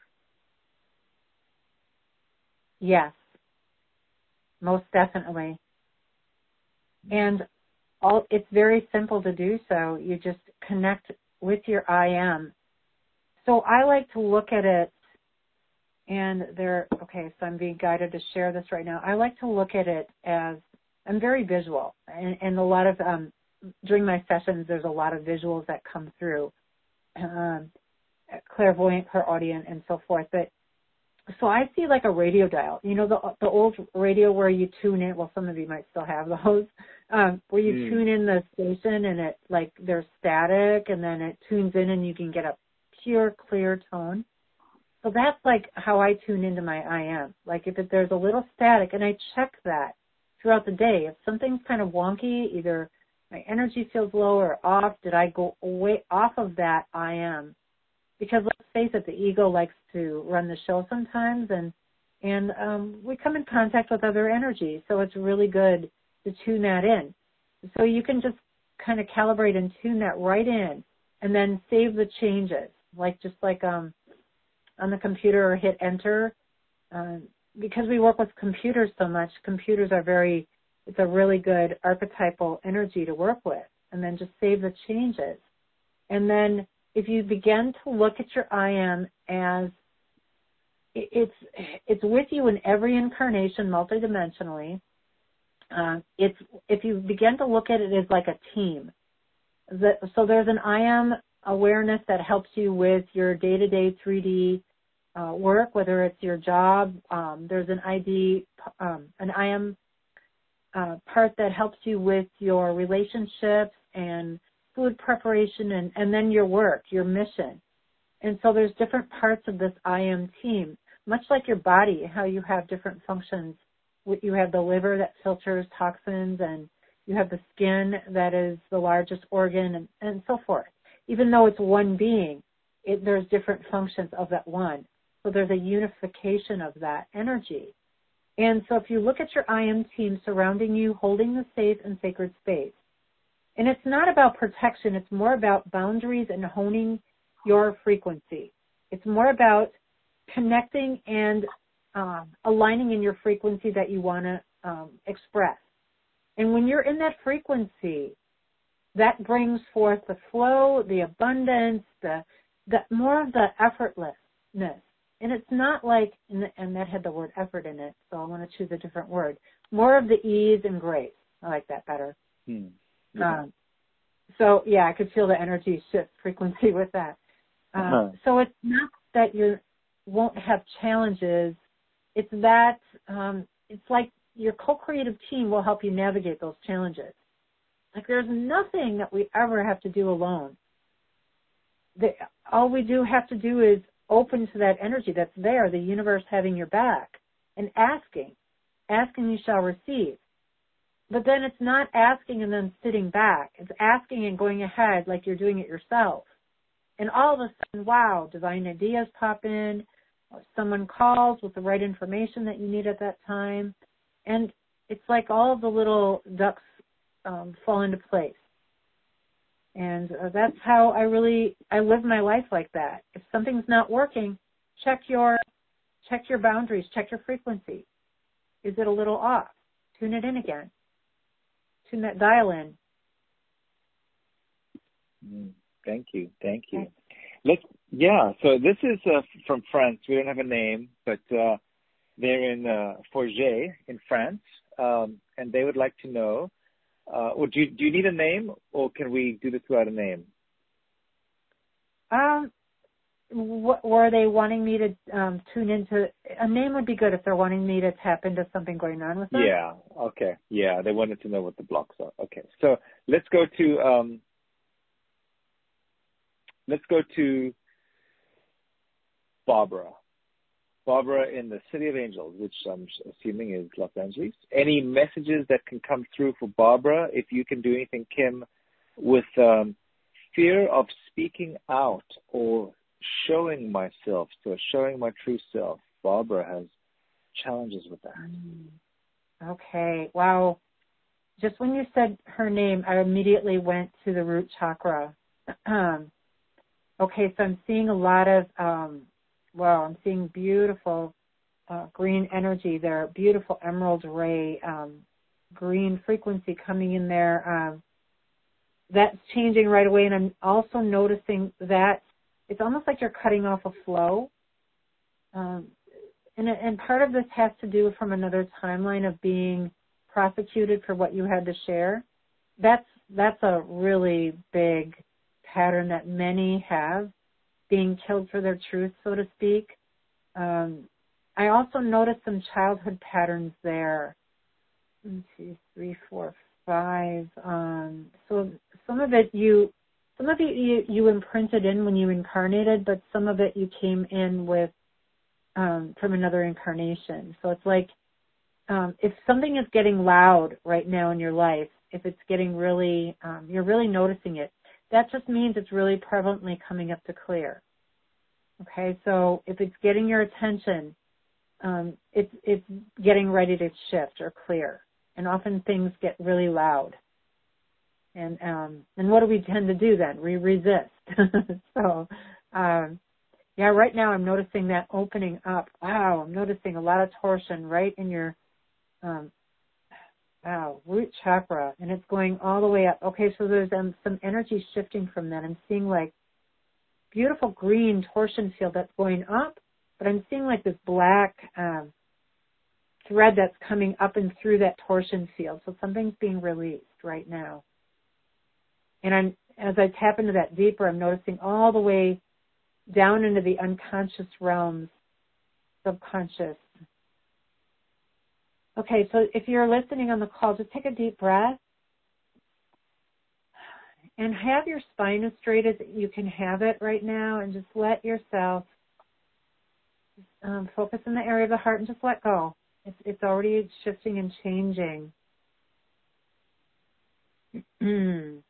Yes, most definitely. And all, it's very simple to do so. You just connect with your I Am so I like to look at it, and there, okay, so I'm being guided to share this right now. I like to look at it as, I'm very visual, and, and a lot of, um, during my sessions, there's a lot of visuals that come through, um, clairvoyant, clairaudient, and so forth. But so I see like a radio dial, you know, the the old radio where you tune in. Well, some of you might still have those, um, where you mm. tune in the station and it like there's static, and then it tunes in and you can get a pure, clear tone. So that's like how I tune into my I am. Like if it, there's a little static, and I check that throughout the day. If something's kind of wonky, either my energy feels low or off, did I go away off of that I am? Because let's face it, the ego likes to run the show sometimes, and and um, we come in contact with other energy. So it's really good to tune that in. So you can just kind of calibrate and tune that right in, and then save the changes, like just like um, on the computer, or hit enter. Uh, because we work with computers so much, computers are very, it's a really good archetypal energy to work with, and then just save the changes. And then if you begin to look at your I am as it's it's with you in every incarnation, multidimensionally. Uh, it's if you begin to look at it as like a team. That, so there's an I am awareness that helps you with your day-to-day three D uh, work, whether it's your job. Um, there's an I D, um, an I am uh, part that helps you with your relationships and food preparation, and, and then your work, your mission. And so there's different parts of this I am team, much like your body, how you have different functions. You have the liver that filters toxins, and you have the skin that is the largest organ, and, and so forth. Even though it's one being, it, there's different functions of that one. So there's a unification of that energy. And so if you look at your I am team surrounding you, holding the safe and sacred space, and it's not about protection, it's more about boundaries and honing your frequency. It's more about connecting and um, aligning in your frequency that you want to um, express. And when you're in that frequency, that brings forth the flow, the abundance, the, the more of the effortlessness. And it's not like, and, and that had the word effort in it, so I want to choose a different word. More of the ease and grace. I like that better. Hmm. Yeah. Um, so, yeah, I could feel the energy shift frequency with that. Uh, uh-huh. So it's not that you won't have challenges. It's that um, it's like your co-creative team will help you navigate those challenges. Like there's nothing that we ever have to do alone. The, all we do have to do is open to that energy that's there, the universe having your back, and asking. Asking you shall receive. But then it's not asking and then sitting back. It's asking and going ahead like you're doing it yourself. And all of a sudden, wow, divine ideas pop in, or someone calls with the right information that you need at that time. And it's like all of the little ducks um, fall into place. And uh, that's how I really, I live my life like that. If something's not working, check your, check your boundaries, check your frequency. Is it a little off? Tune it in again. Tune that dial in. Mm, thank you, thank you. Okay. Let's, yeah, so this is uh, from France. We don't have a name, but uh, they're in uh, Forget in France, um, and they would like to know, uh, well, do, you, do you need a name, or can we do this without a name? Um, what, were they wanting me to um, tune into, a name would be good if they're wanting me to tap into something going on with them. Yeah, okay, yeah, they wanted to know what the blocks are. Okay, so let's go to, um, let's go to Barbara. Barbara in the City of Angels, which I'm assuming is Los Angeles. Any messages that can come through for Barbara? If you can do anything, Kim, with um, fear of speaking out or showing myself, so showing my true self. Barbara has challenges with that. Okay, wow. Just when you said her name, I immediately went to the root chakra. Okay, so I'm seeing a lot of, um, wow, I'm seeing beautiful uh, green energy there, beautiful emerald ray, um, green frequency coming in there. Um, that's changing right away, and I'm also noticing that it's almost like you're cutting off a flow. Um, and, and part of this has to do from another timeline of being prosecuted for what you had to share. That's, that's a really big pattern that many have, being killed for their truth, so to speak. Um, I also noticed some childhood patterns there. One, two, three, four, five. Um, so some of it you, some of it you, you imprinted in when you incarnated, but some of it you came in with um, from another incarnation. So it's like um, if something is getting loud right now in your life, if it's getting really, um, you're really noticing it, that just means it's really prevalently coming up to clear. Okay, so if it's getting your attention, um, it's it's getting ready to shift or clear. And often things get really loud. And um, and what do we tend to do then? We resist. so, um, yeah, right now I'm noticing that opening up. Wow, I'm noticing a lot of torsion right in your, um, wow, root chakra. And it's going all the way up. Okay, so there's um, some energy shifting from that. I'm seeing like beautiful green torsion field that's going up, but I'm seeing like this black um, thread that's coming up and through that torsion field. So something's being released right now. And I'm, as I tap into that deeper, I'm noticing all the way down into the unconscious realms, subconscious. Okay, so if you're listening on the call, just take a deep breath and have your spine as straight as you can have it right now, and just let yourself um, focus in the area of the heart and just let go. It's, it's already shifting and changing. And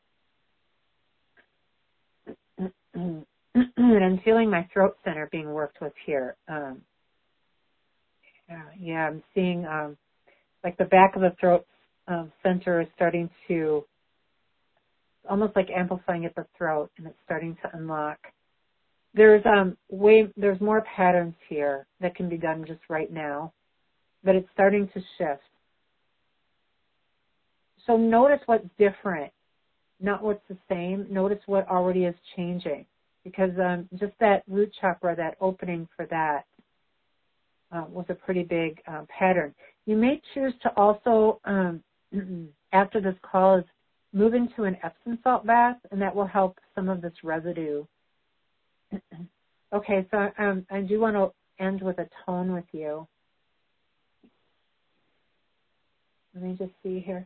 I'm feeling my throat center being worked with here. Um, yeah, yeah, I'm seeing um, like the back of the throat um, center is starting to, almost like amplifying at the throat, and it's starting to unlock. There's um way there's more patterns here that can be done just right now, but it's starting to shift. So notice what's different, not what's the same. Notice what already is changing, because um, just that root chakra, that opening for that uh, was a pretty big um, pattern. You may choose to also, um, after this call, is move into an Epsom salt bath, and that will help some of this residue. Okay, so um, I do want to end with a tone with you. Let me just see here.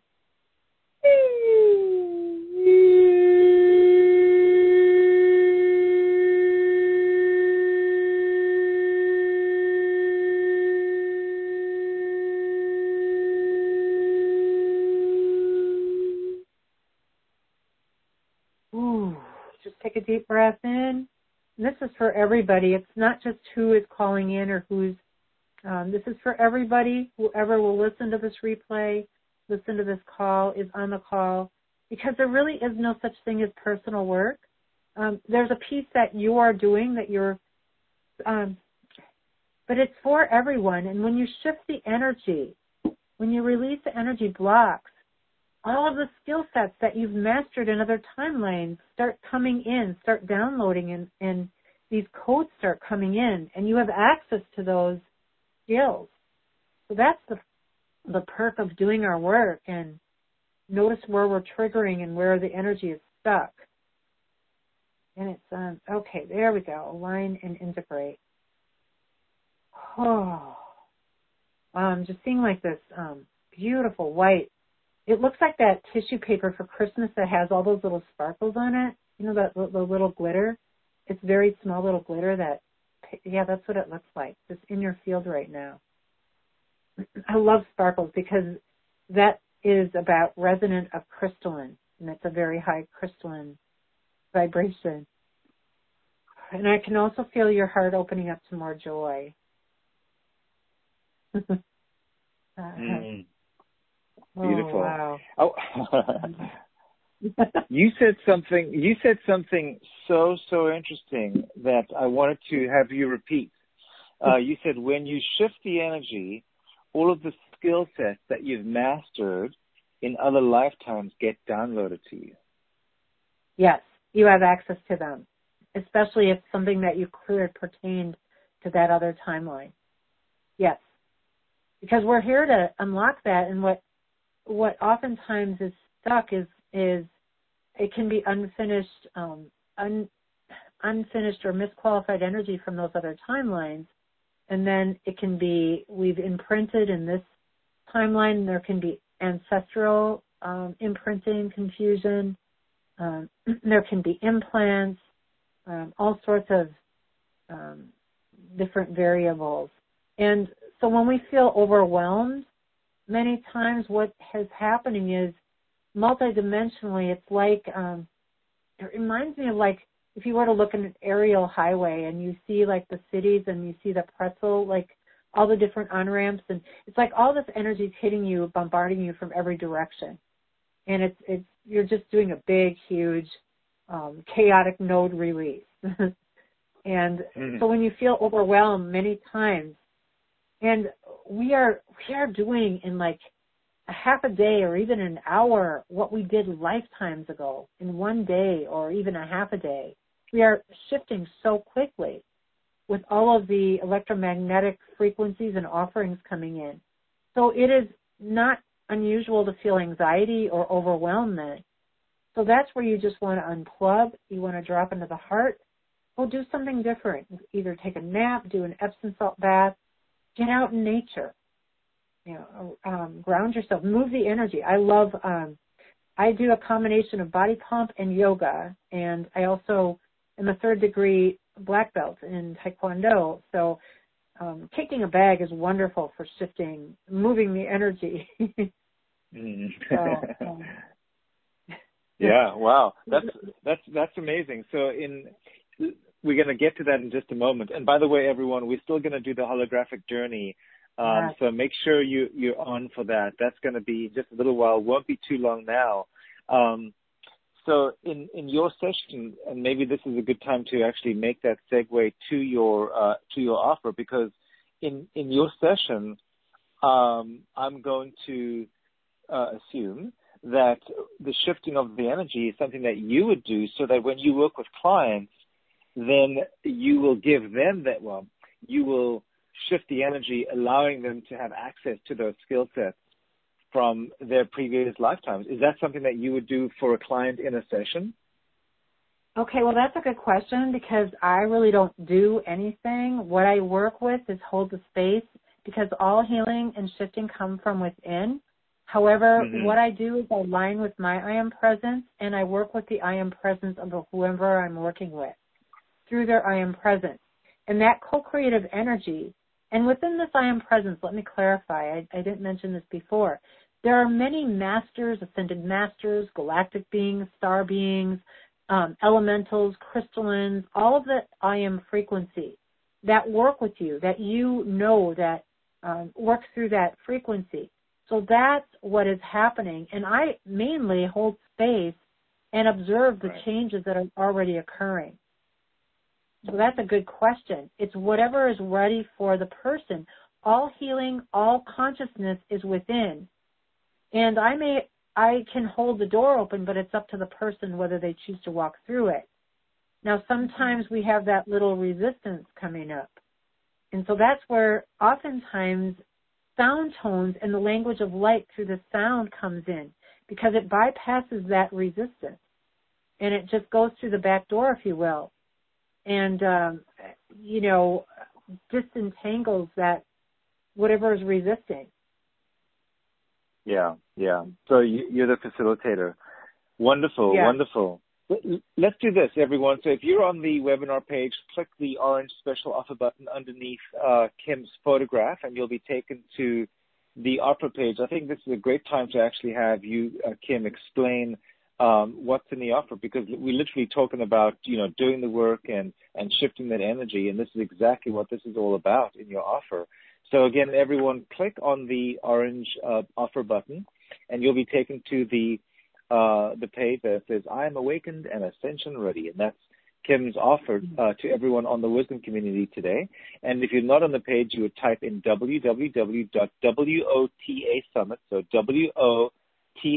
Ooh, just take a deep breath in. And this is for everybody. It's not just who is calling in or who's, um, this is for everybody. Whoever will listen to this replay, listen to this call, is on the call, because there really is no such thing as personal work. Um, there's a piece that you are doing that you're, um, but it's for everyone. And when you shift the energy, when you release the energy blocks, all of the skill sets that you've mastered in other timelines start coming in, start downloading, and, and these codes start coming in, and you have access to those skills. So that's the the perk of doing our work, and notice where we're triggering and where the energy is stuck. And it's, um, okay, there we go, align and integrate. Oh, I'm just seeing like this um, beautiful white. It looks like that tissue paper for Christmas that has all those little sparkles on it. You know, that the little glitter. It's very small little glitter that, yeah, that's what it looks like. It's in your field right now. I love sparkles because that is about resonant of crystalline, and it's a very high crystalline vibration. And I can also feel your heart opening up to more joy. uh, mm. Beautiful. Oh, wow. Oh. you said something. You said something so so interesting that I wanted to have you repeat. Uh, you said when you shift the energy, all of the skill sets that you've mastered in other lifetimes get downloaded to you. Yes, you have access to them. especially if something that you cleared pertained to that other timeline. Yes, because we're here to unlock that, and what what oftentimes is stuck is is it can be unfinished, um, un, unfinished or misqualified energy from those other timelines, and then it can be we've imprinted in this timeline. There can be ancestral um, imprinting, confusion. Um, there can be implants, um, all sorts of um, different variables. And so when we feel overwhelmed, many times what is happening is multidimensionally, it's like, um, it reminds me of like if you were to look at an aerial highway and you see like the cities and you see the pretzel, like all the different on-ramps, and it's like all this energy is hitting you, bombarding you from every direction. And it's, it's, you're just doing a big, huge, um, chaotic node release. And mm-hmm. so when you feel overwhelmed many times, and we are, we are doing in like a half a day or even an hour what we did lifetimes ago in one day or even a half a day. We are shifting so quickly with all of the electromagnetic frequencies and offerings coming in. So it is not unusual to feel anxiety or overwhelmment. So that's where you just want to unplug. You want to drop into the heart. Go do something different. Either take a nap, do an Epsom salt bath, get out in nature. You know, um, ground yourself, move the energy. I love, um, I do a combination of body pump and yoga, and I also am a third degree black belt in Taekwondo. So um, kicking a bag is wonderful for shifting, moving the energy. mm. so, um, yeah, wow, that's that's that's amazing. So in we're going to get to that in just a moment. And by the way, everyone, we're still going to do the holographic journey. Um, yes. So make sure you you're on for that. That's going to be just a little while. Won't be too long now. Um, So in, in your session, and maybe this is a good time to actually make that segue to your uh, to your offer, because in, in your session, um, I'm going to uh, assume that the shifting of the energy is something that you would do, so that when you work with clients, then you will give them that, well, you will shift the energy, allowing them to have access to those skill sets from their previous lifetimes. Is that something that you would do for a client in a session? Okay, well, that's a good question, because I really don't do anything. What I work with is hold the space, because all healing and shifting come from within. However, mm-hmm. what I do is I align with my I am presence, and I work with the I am presence of whoever I'm working with through their I am presence. And that co-creative energy, and within this I am presence, let me clarify, I, I didn't mention this before. There are many masters, ascended masters, galactic beings, star beings, um, elementals, crystallines, all of the I am frequency that work with you, that you know that um, work through that frequency. So that's what is happening. And I mainly hold space and observe the right. changes that are already occurring. So that's a good question. It's whatever is ready for the person. All healing, all consciousness is within. And I may, I can hold the door open, but it's up to the person whether they choose to walk through it. Now, sometimes we have that little resistance coming up. And so that's where oftentimes sound tones and the language of light through the sound comes in, because it bypasses that resistance. And it just goes through the back door, if you will. And, um, you know, disentangles that whatever is resisting. Yeah, yeah. So you, you're the facilitator. Wonderful, yeah. wonderful. Let's do this, everyone. So if you're on the webinar page, click the orange special offer button underneath uh, Kim's photograph, and you'll be taken to the offer page. I think this is a great time to actually have you, uh, Kim, explain um, what's in the offer, because we're literally talking about, you know, doing the work and, and shifting that energy, and this is exactly what this is all about in your offer. So again, everyone, click on the orange uh, offer button, and you'll be taken to the uh, the page that says, I am awakened and ascension ready. And that's Kim's offer uh, to everyone on the Wisdom community today. And if you're not on the page, you would type in www.wotaSummit, so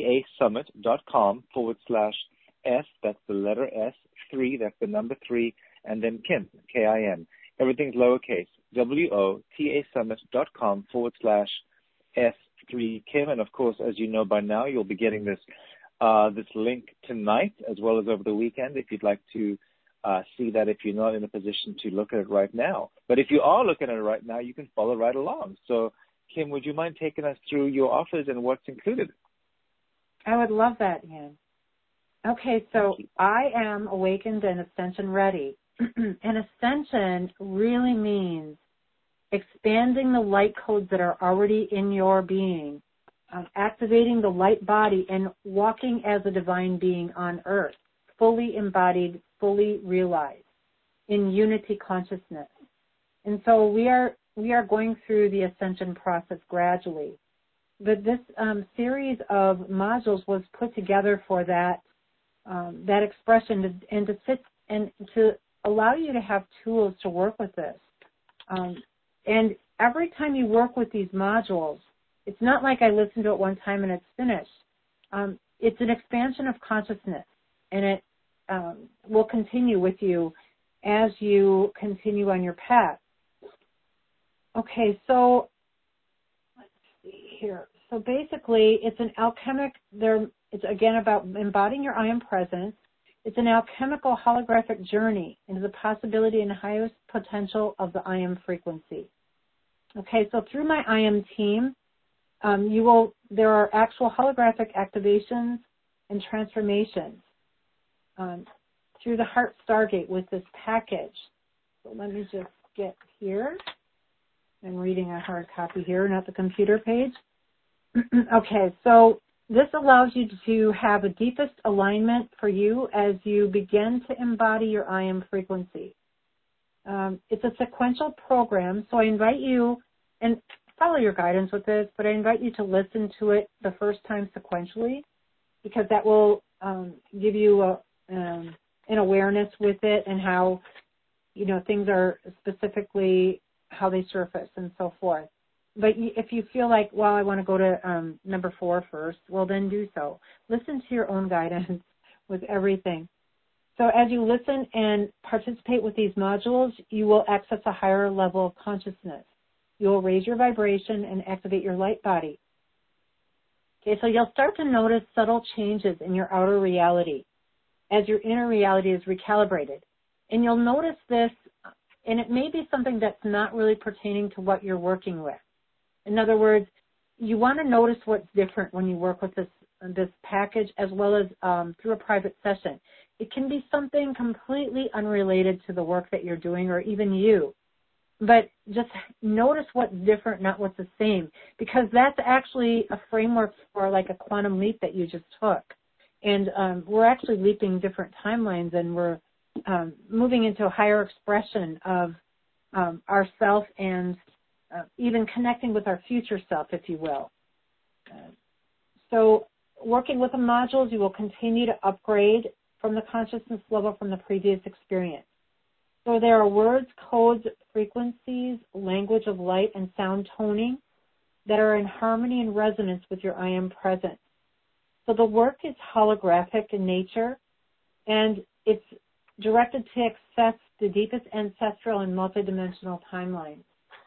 wotaSummit.com forward slash S, that's the letter S, three, that's the number three, and then Kim, K I M. Everything's lowercase, W O T A summit dot com forward slash S three Kim. And, of course, as you know by now, you'll be getting this uh, this link tonight as well as over the weekend if you'd like to uh, see that if you're not in a position to look at it right now. But if you are looking at it right now, you can follow right along. So, Kim, would you mind taking us through your offers and what's included? I would love that, Ian. Okay, so I am awakened and ascension ready. And ascension really means expanding the light codes that are already in your being, uh, activating the light body, and walking as a divine being on earth, fully embodied, fully realized, in unity consciousness. And so we are we are going through the ascension process gradually. But this um, series of modules was put together for that um, that expression to, and to sit and to allow you to have tools to work with this. Um, and every time you work with these modules, it's not like I listened to it one time and it's finished. Um, it's an expansion of consciousness, and it um, will continue with you as you continue on your path. Okay, so let's see here. So basically, it's an alchemic, there, it's again about embodying your I am presence. It's an alchemical holographic journey into the possibility and highest potential of the I am frequency. Okay, so through my I am team, um, you will, there are actual holographic activations and transformations um, through the Heart Stargate with this package. So let me just get here. I'm reading a hard copy here, not the computer page. Okay, so this allows you to have a deepest alignment for you as you begin to embody your I am frequency. Um, it's a sequential program, so I invite you, and follow your guidance with this, but I invite you to listen to it the first time sequentially, because that will um, give you a, um, an awareness with it and how, you know, things are specifically how they surface and so forth. But if you feel like, well, I want to go to um, number four first, well, then do so. Listen to your own guidance with everything. So as you listen and participate with these modules, you will access a higher level of consciousness. You will raise your vibration and activate your light body. Okay, so you'll start to notice subtle changes in your outer reality as your inner reality is recalibrated. And you'll notice this, and it may be something that's not really pertaining to what you're working with. In other words, you want to notice what's different when you work with this this package as well as um, through a private session. It can be something completely unrelated to the work that you're doing or even you. But just notice what's different, not what's the same, because that's actually a framework for like a quantum leap that you just took. And um, we're actually leaping different timelines, and we're um, moving into a higher expression of um, ourself and Uh, even connecting with our future self, if you will. Uh, so working with the modules, you will continue to upgrade from the consciousness level from the previous experience. So there are words, codes, frequencies, language of light, and sound toning that are in harmony and resonance with your I am presence. So the work is holographic in nature, and it's directed to access the deepest ancestral and multidimensional timelines.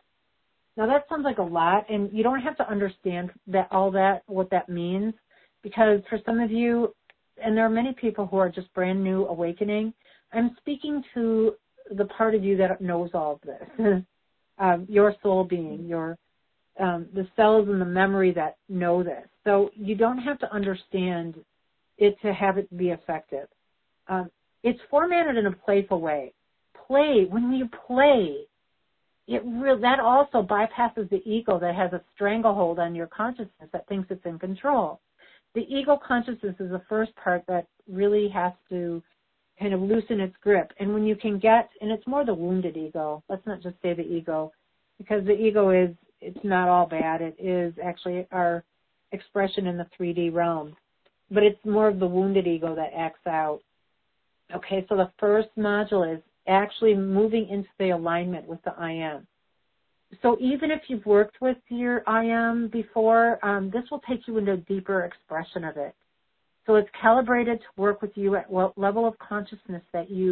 Now that sounds like a lot, and you don't have to understand that all that, what that means, because for some of you, and there are many people who are just brand new awakening, I'm speaking to the part of you that knows all of this, um, your soul being, your um, the cells in the memory that know this. So you don't have to understand it to have it be effective. Um, it's formatted in a playful way. Play, when you play, It really, that also bypasses the ego that has a stranglehold on your consciousness that thinks it's in control. The ego consciousness is the first part that really has to kind of loosen its grip. And when you can get, and it's more the wounded ego, let's not just say the ego, because the ego is, it's not all bad. It is actually our expression in the three D realm. But it's more of the wounded ego that acts out. Okay, so the first module is actually moving into the alignment with the I am. So even if you've worked with your I am before, um, this will take you into a deeper expression of it. So it's calibrated to work with you at what level of consciousness that you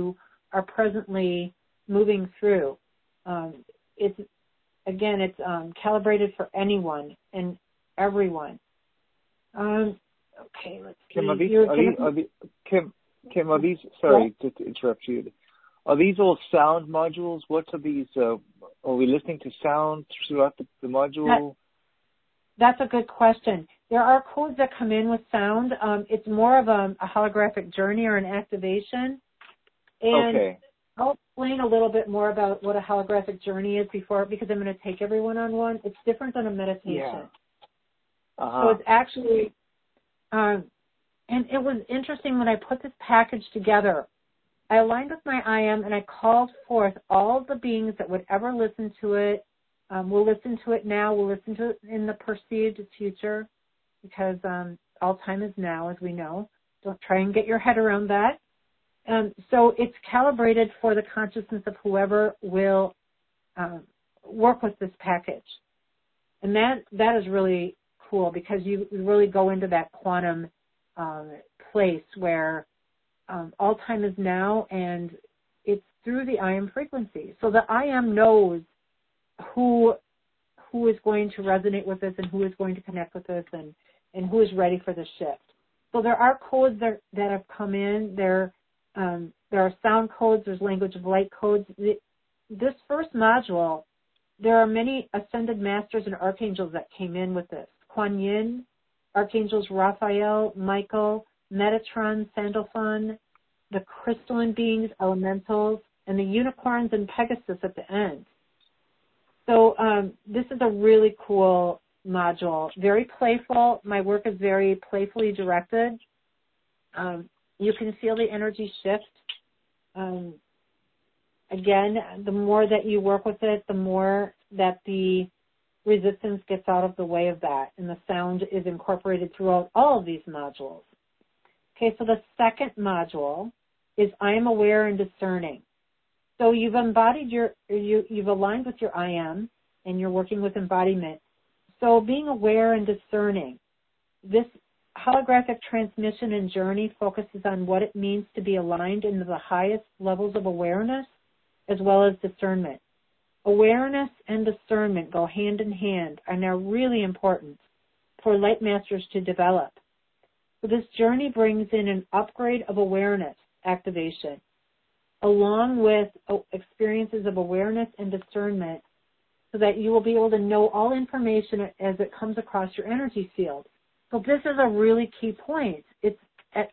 are presently moving through. Um, it's again, it's um, calibrated for anyone and everyone. Um, okay, let's see. Kim, are these, You're are gonna... these, are these, Kim, Kim, are these? Sorry yeah. to, to interrupt you. Are these all sound modules? What are these? Uh, are we listening to sound throughout the, the module? That, that's a good question. There are codes that come in with sound. Um, it's more of a, a holographic journey or an activation. And okay. I'll explain a little bit more about what a holographic journey is before, because I'm going to take everyone on one. It's different than a meditation. Yeah. Uh-huh. So it's actually, um, and it was interesting when I put this package together. I aligned with my I am and I called forth all the beings that would ever listen to it. Um, we'll listen to it now. We'll listen to it in the perceived future, because um, all time is now, as we know. Don't try and get your head around that. Um, so it's calibrated for the consciousness of whoever will um, work with this package. And that that is really cool, because you really go into that quantum um, place where um, all time is now, and it's through the I am frequency. So the I am knows who who is going to resonate with this and who is going to connect with this and, and who is ready for the shift. So there are codes that, that have come in. There, um, there are sound codes. There's language of light codes. This first module, there are many ascended masters and archangels that came in with this. Kuan Yin, archangels Raphael, Michael, Metatron, Sandalphon, the crystalline beings, elementals, and the unicorns and Pegasus at the end. So um, this is a really cool module, very playful. My work is very playfully directed. Um, you can feel the energy shift. Um, again, the more that you work with it, the more that the resistance gets out of the way of that, and the sound is incorporated throughout all of these modules. Okay, so the second module is I am aware and discerning. So you've embodied your, you, you've aligned with your I am, and you're working with embodiment. So being aware and discerning, this holographic transmission and journey focuses on what it means to be aligned into the highest levels of awareness as well as discernment. Awareness and discernment go hand in hand and are really important for light masters to develop. So this journey brings in an upgrade of awareness activation, along with experiences of awareness and discernment, so that you will be able to know all information as it comes across your energy field. So this is a really key point. It's at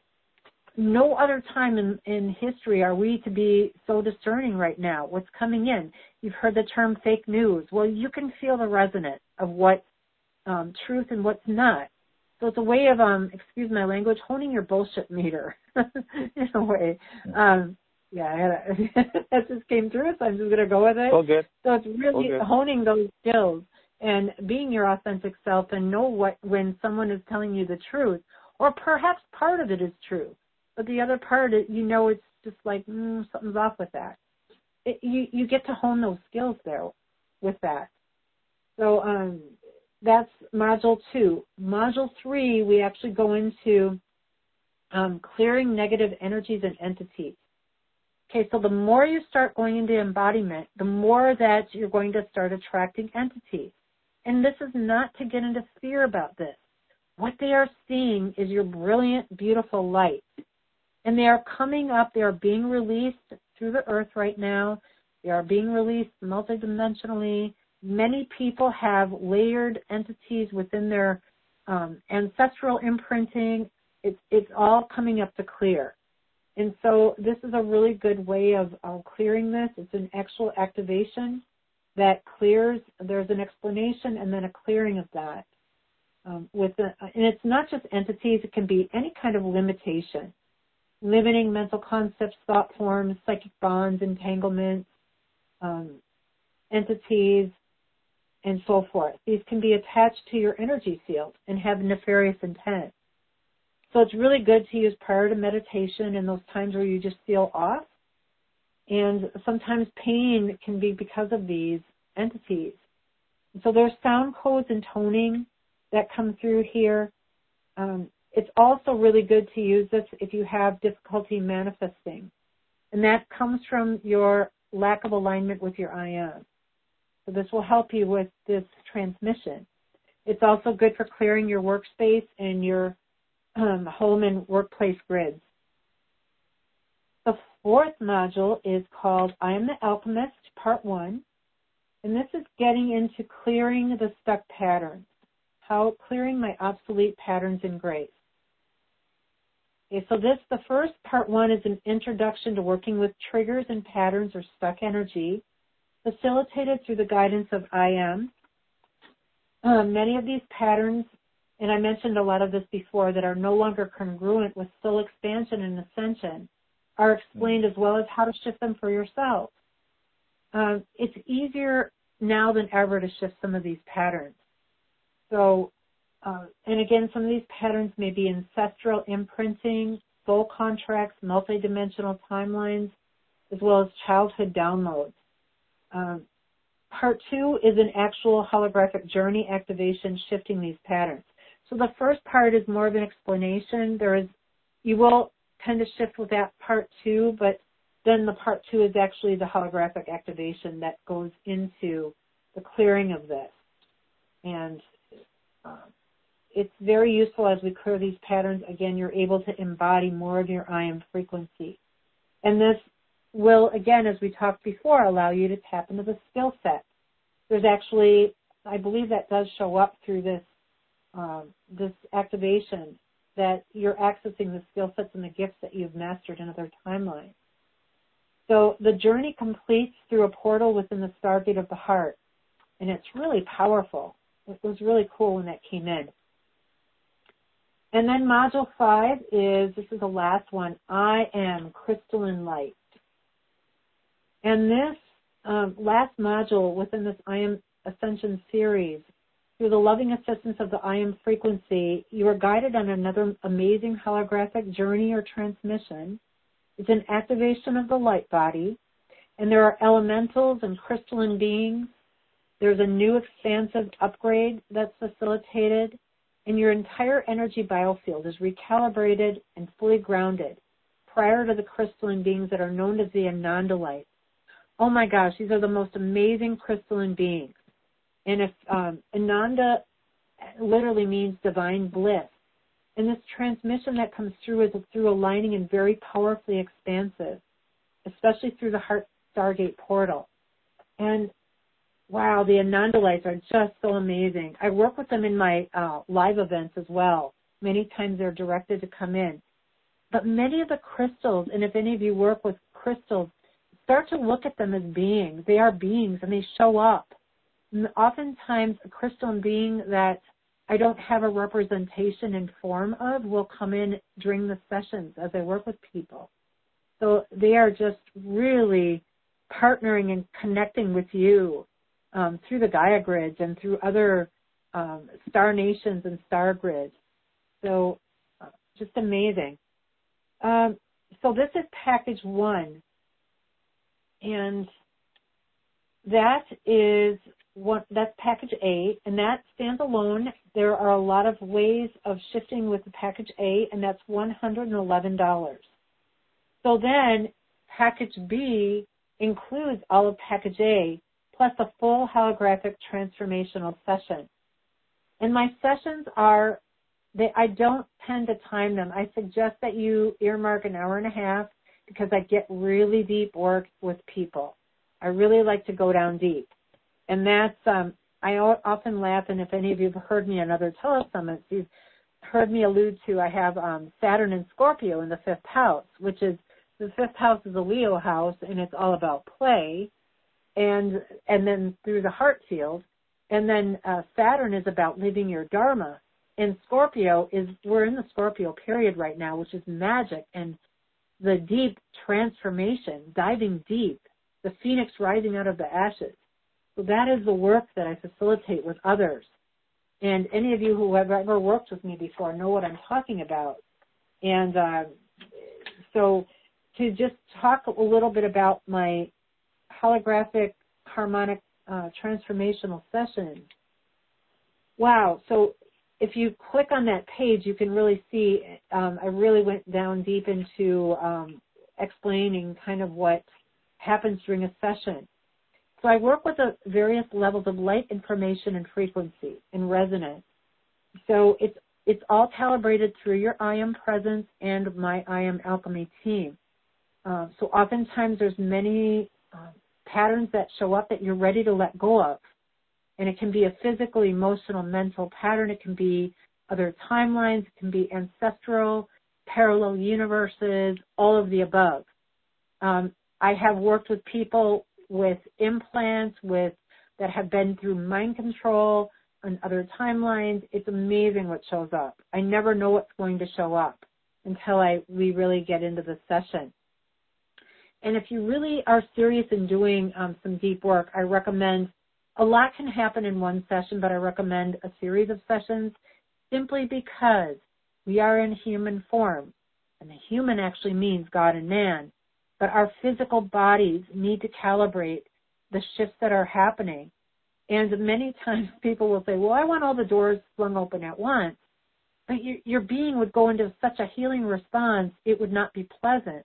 no other time in, in history are we to be so discerning right now. What's coming in? You've heard the term fake news. Well, you can feel the resonance of what's um, truth and what's not. So it's a way of, um, excuse my language, honing your bullshit meter in a way. Um, yeah, I had a, that just came through, so I'm just going to go with it. Oh, good. So it's really oh, honing those skills and being your authentic self, and know what when someone is telling you the truth, or perhaps part of it is true, but the other part, you know, it's just like, mm, something's off with that. It, you, you get to hone those skills there with that. So um, that's module two. Module three, we actually go into um, clearing negative energies and entities. Okay, so the more you start going into embodiment, the more that you're going to start attracting entities. And this is not to get into fear about this. What they are seeing is your brilliant, beautiful light. And they are coming up, they are being released through the earth right now. They are being released multidimensionally. Many people have layered entities within their um, ancestral imprinting. It's, it's all coming up to clear. And so this is a really good way of uh, clearing this. It's an actual activation that clears. There's an explanation and then a clearing of that. Um, with the, and it's not just entities. It can be any kind of limitation, limiting mental concepts, thought forms, psychic bonds, entanglements, um, entities, and so forth. These can be attached to your energy field and have nefarious intent. So it's really good to use prior to meditation in those times where you just feel off. And sometimes pain can be because of these entities. So there's sound codes and toning that come through here. Um, it's also really good to use this if you have difficulty manifesting. And that comes from your lack of alignment with your I am. So this will help you with this transmission. It's also good for clearing your workspace and your um, home and workplace grids. The fourth module is called I Am the Alchemist, Part one. And this is getting into clearing the stuck patterns. How clearing my obsolete patterns in grace. Okay, so this, the first part one is an introduction to working with triggers and patterns or stuck energy, facilitated through the guidance of I Am. Um, many of these patterns, and I mentioned a lot of this before, that are no longer congruent with soul expansion and ascension, are explained as well as how to shift them for yourself. Um, it's easier now than ever to shift some of these patterns. So, uh, and again, some of these patterns may be ancestral imprinting, soul contracts, multidimensional timelines, as well as childhood downloads. Um, part two is an actual holographic journey activation shifting these patterns. So the first part is more of an explanation. There is, you will tend to shift with that part two, but then the part two is actually the holographic activation that goes into the clearing of this. And uh, it's very useful as we clear these patterns. Again, you're able to embody more of your I Am frequency. And this will, again, as we talked before, allow you to tap into the skill set. There's actually, I believe that does show up through this, um, this activation, that you're accessing the skill sets and the gifts that you've mastered in other timelines. So the journey completes through a portal within the Stargate of the Heart, and it's really powerful. It was really cool when that came in. And then module five is, this is the last one, I Am Crystalline Light. And this um, last module within this I Am Ascension series, through the loving assistance of the I Am frequency, you are guided on another amazing holographic journey or transmission. It's an activation of the light body, and there are elementals and crystalline beings. There's a new expansive upgrade that's facilitated, and your entire energy biofield is recalibrated and fully grounded prior to the crystalline beings that are known as the Anandalites. Oh my gosh, these are the most amazing crystalline beings. And if um, Ananda literally means divine bliss, and this transmission that comes through is through aligning and very powerfully expansive, especially through the Heart Stargate portal. And wow, the Anandalites are just so amazing. I work with them in my uh, live events as well. Many times they're directed to come in. But many of the crystals, and if any of you work with crystals, start to look at them as beings. They are beings, and they show up. And oftentimes, a crystalline being that I don't have a representation in form of will come in during the sessions as I work with people. So they are just really partnering and connecting with you um, through the Gaia grids and through other um, star nations and star grids. So uh, just amazing. Um, so this is package one. And that is what, that's package A, and that stands alone. There are a lot of ways of shifting with the package A, and that's one hundred eleven dollars. So then package B includes all of package A, plus a full holographic transformational session. And my sessions are, they, I don't tend to time them. I suggest that you earmark an hour and a half because I get really deep work with people. I really like to go down deep. And that's, um, I often laugh, and if any of you have heard me on other telesummits, you've heard me allude to, I have um, Saturn and Scorpio in the fifth house, which is, the fifth house is a Leo house, and it's all about play, and and then through the heart field. And then uh, Saturn is about living your Dharma. And Scorpio is, we're in the Scorpio period right now, which is magic and the deep transformation, diving deep, the phoenix rising out of the ashes. So that is the work that I facilitate with others. And any of you who have ever worked with me before know what I'm talking about. And uh, so to just talk a little bit about my holographic harmonic uh, transformational session. Wow. So if you click on that page, you can really see um, I really went down deep into um, explaining kind of what happens during a session. So I work with the various levels of light, information, and frequency and resonance. So it's it's all calibrated through your I Am Presence and my I Am Alchemy team. Uh, so oftentimes there's many uh, patterns that show up that you're ready to let go of. And it can be a physical, emotional, mental pattern. It can be other timelines. It can be ancestral, parallel universes, all of the above. Um, I have worked with people with implants, with that have been through mind control and other timelines. It's amazing what shows up. I never know what's going to show up until I we really get into the session. And if you really are serious in doing um, some deep work, I recommend, a lot can happen in one session, but I recommend a series of sessions simply because we are in human form. And the human actually means God and man. But our physical bodies need to calibrate the shifts that are happening. And many times people will say, well, I want all the doors flung open at once. But your, your being would go into such a healing response, it would not be pleasant.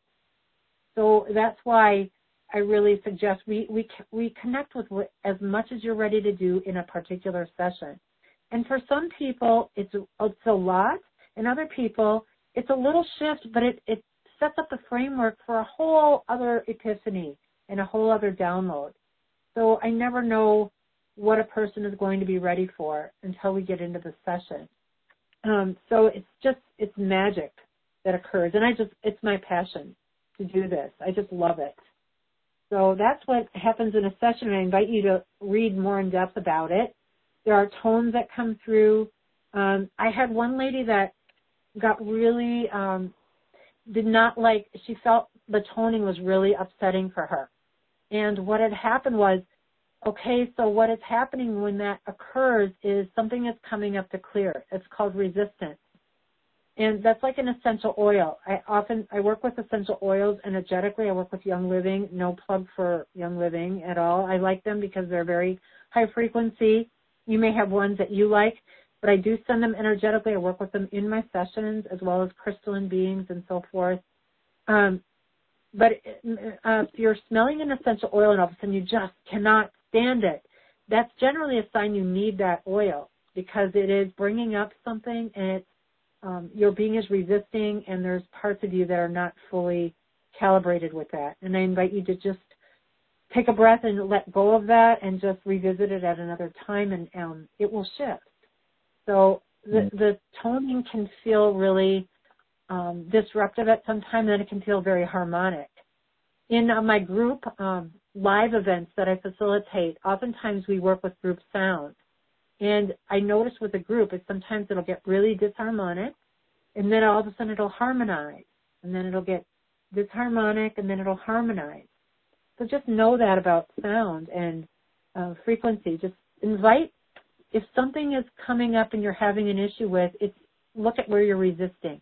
So that's why I really suggest we, we, we connect with what, as much as you're ready to do in a particular session. And for some people, it's, it's a lot. And other people, it's a little shift, but it, it sets up the framework for a whole other epiphany and a whole other download. So I never know what a person is going to be ready for until we get into the session. Um, so it's just, it's magic that occurs. And I just, it's my passion to do this. I just love it. So that's what happens in a session, and I invite you to read more in depth about it. There are tones that come through. Um, I had one lady that got really, um, did not like, she felt the toning was really upsetting for her. And what had happened was, okay, so what is happening when that occurs is something is coming up to clear. It's called resistance. And that's like an essential oil. I often, I work with essential oils energetically. I work with Young Living, no plug for Young Living at all. I like them because they're very high frequency. You may have ones that you like, but I do send them energetically. I work with them in my sessions as well as crystalline beings and so forth. Um, but uh, if you're smelling an essential oil and all of a sudden you just cannot stand it, that's generally a sign you need that oil because it is bringing up something and it's Um, your being is resisting, and there's parts of you that are not fully calibrated with that. And I invite you to just take a breath and let go of that and just revisit it at another time, and um, it will shift. So the, the toning can feel really um, disruptive at some time, then it can feel very harmonic. In uh, my group um, live events that I facilitate, oftentimes we work with group sound. And I notice with a group is sometimes it'll get really disharmonic, and then all of a sudden it'll harmonize, and then it'll get disharmonic, and then it'll harmonize. So just know that about sound and uh, frequency. Just invite, if something is coming up and you're having an issue with, it's look at where you're resisting.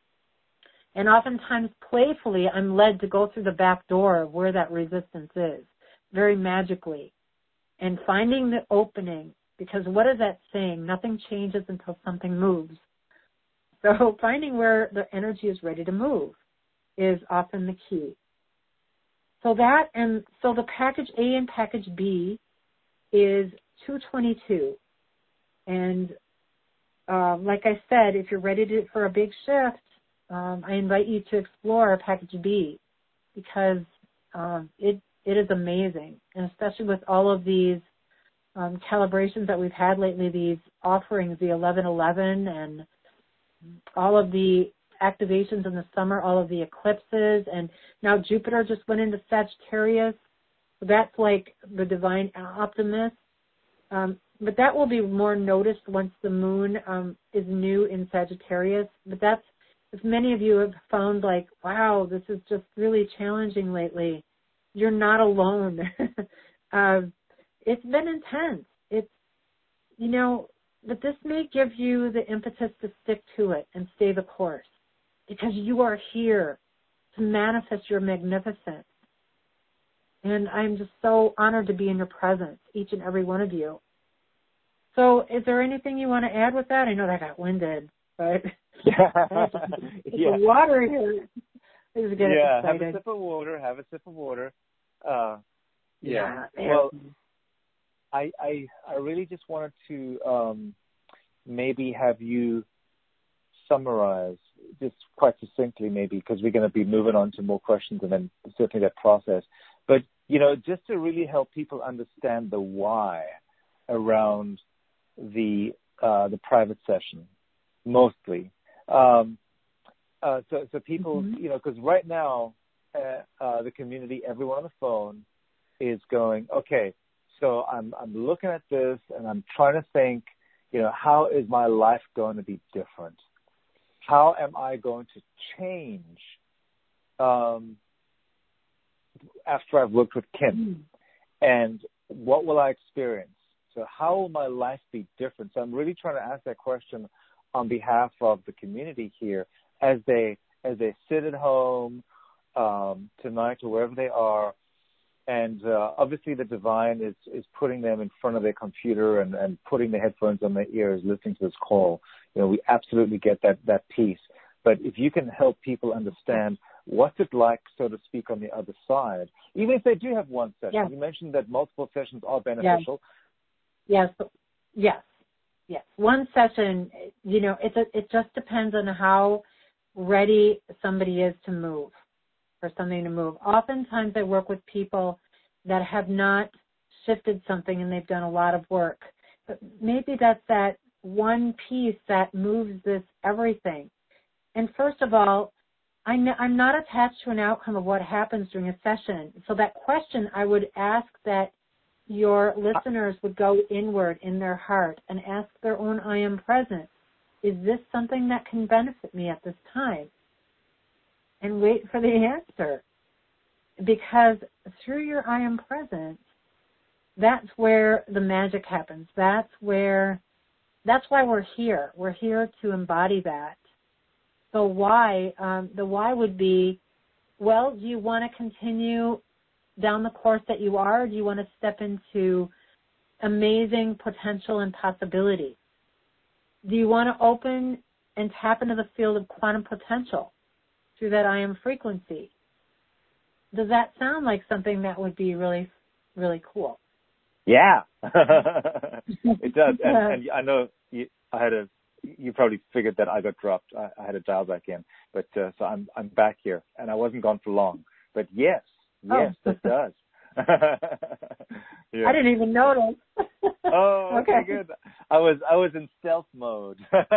And oftentimes, playfully, I'm led to go through the back door of where that resistance is, very magically, and finding the opening. Because what is that saying? Nothing changes until something moves. So finding where the energy is ready to move is often the key. So that, and so the package A and package B is two twenty-two. And uh, like I said, if you're ready to, for a big shift, um, I invite you to explore package B because um, it it is amazing. And especially with all of these Um, calibrations that we've had lately, these offerings, the eleven eleven and all of the activations in the summer, all of the eclipses, and now Jupiter just went into Sagittarius. So that's like the divine optimist. Um, but that will be more noticed once the moon um, is new in Sagittarius. But that's, if many of you have found like, wow, this is just really challenging lately, you're not alone. uh, It's been intense. It's, you know, but this may give you the impetus to stick to it and stay the course because you are here to manifest your magnificence. And I'm just so honored to be in your presence, each and every one of you. So is there anything you want to add with that? I know that got winded, but it's yeah. the water here. Please get yeah, excited. have a sip of water. Have a sip of water. Uh, yeah. yeah well, I, I I really just wanted to um, maybe have you summarize just quite succinctly, maybe, because we're going to be moving on to more questions and then certainly that process. But, you know, just to really help people understand the why around the uh, the private session, mostly. Um, uh, so, so people, mm-hmm. you know, because right now uh, uh, the community, everyone on the phone is going, okay, so I'm I'm looking at this and I'm trying to think, you know, how is my life going to be different? How am I going to change um, after I've worked with Kim? And what will I experience? So how will my life be different? So I'm really trying to ask that question on behalf of the community here as they as they sit at home um, tonight or wherever they are. And uh, obviously the divine is, is putting them in front of their computer and, and putting the headphones on their ears, listening to this call. You know, we absolutely get that, that piece. But if you can help people understand what's it like, so to speak, on the other side, even if they do have one session. Yeah. You mentioned that multiple sessions are beneficial. Yes, yes, yes. yes. One session, you know, it's a, it just depends on how ready somebody is to move. For something to move. Oftentimes I work with people that have not shifted something and they've done a lot of work. But maybe that's that one piece that moves this everything. And first of all, I'm not attached to an outcome of what happens during a session. So that question, I would ask that your listeners would go inward in their heart and ask their own I am present. Is this something that can benefit me at this time? And wait for the answer. Because through your I am present, that's where the magic happens. That's where, that's why we're here. We're here to embody that. So why, um, the why would be, well, do you want to continue down the course that you are, or do you want to step into amazing potential and possibility? Do you want to open and tap into the field of quantum potential through that I am frequency? Does that sound like something that would be really, really cool? Yeah, it does. And, and I know you, I had a, you probably figured that I got dropped. I, I had to dial back in, but uh, so I'm I'm back here, and I wasn't gone for long. But yes, yes, oh. that does. Yeah. I didn't even notice. Oh, okay, okay, good. I was I was in stealth mode.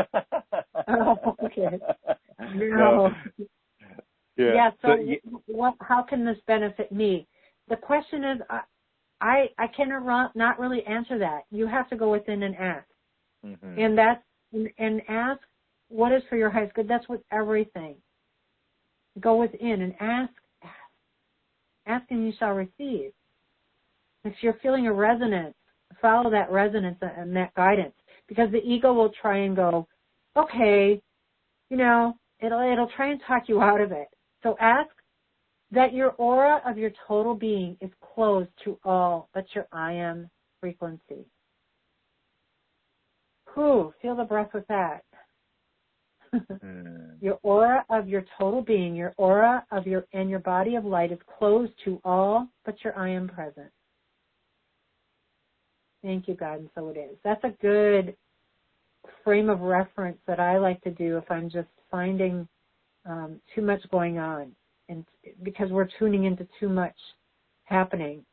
Oh, okay. No. No. Yeah. yeah, so, so you, what, how can this benefit me? The question is, I I, I cannot not really answer that. You have to go within and ask. Mm-hmm. And that's, and ask what is for your highest good. That's with everything. Go within and ask. Ask and you shall receive. If you're feeling a resonance, follow that resonance and that guidance. Because the ego will try and go, okay, you know, it'll it'll try and talk you out of it. So ask that your aura of your total being is closed to all but your I am frequency. Whew, feel the breath with that. mm. Your aura of your total being, your aura of your and your body of light is closed to all but your I am present. Thank you, God, and so it is. That's a good frame of reference that I like to do if I'm just finding um, too much going on, and because we're tuning into too much happening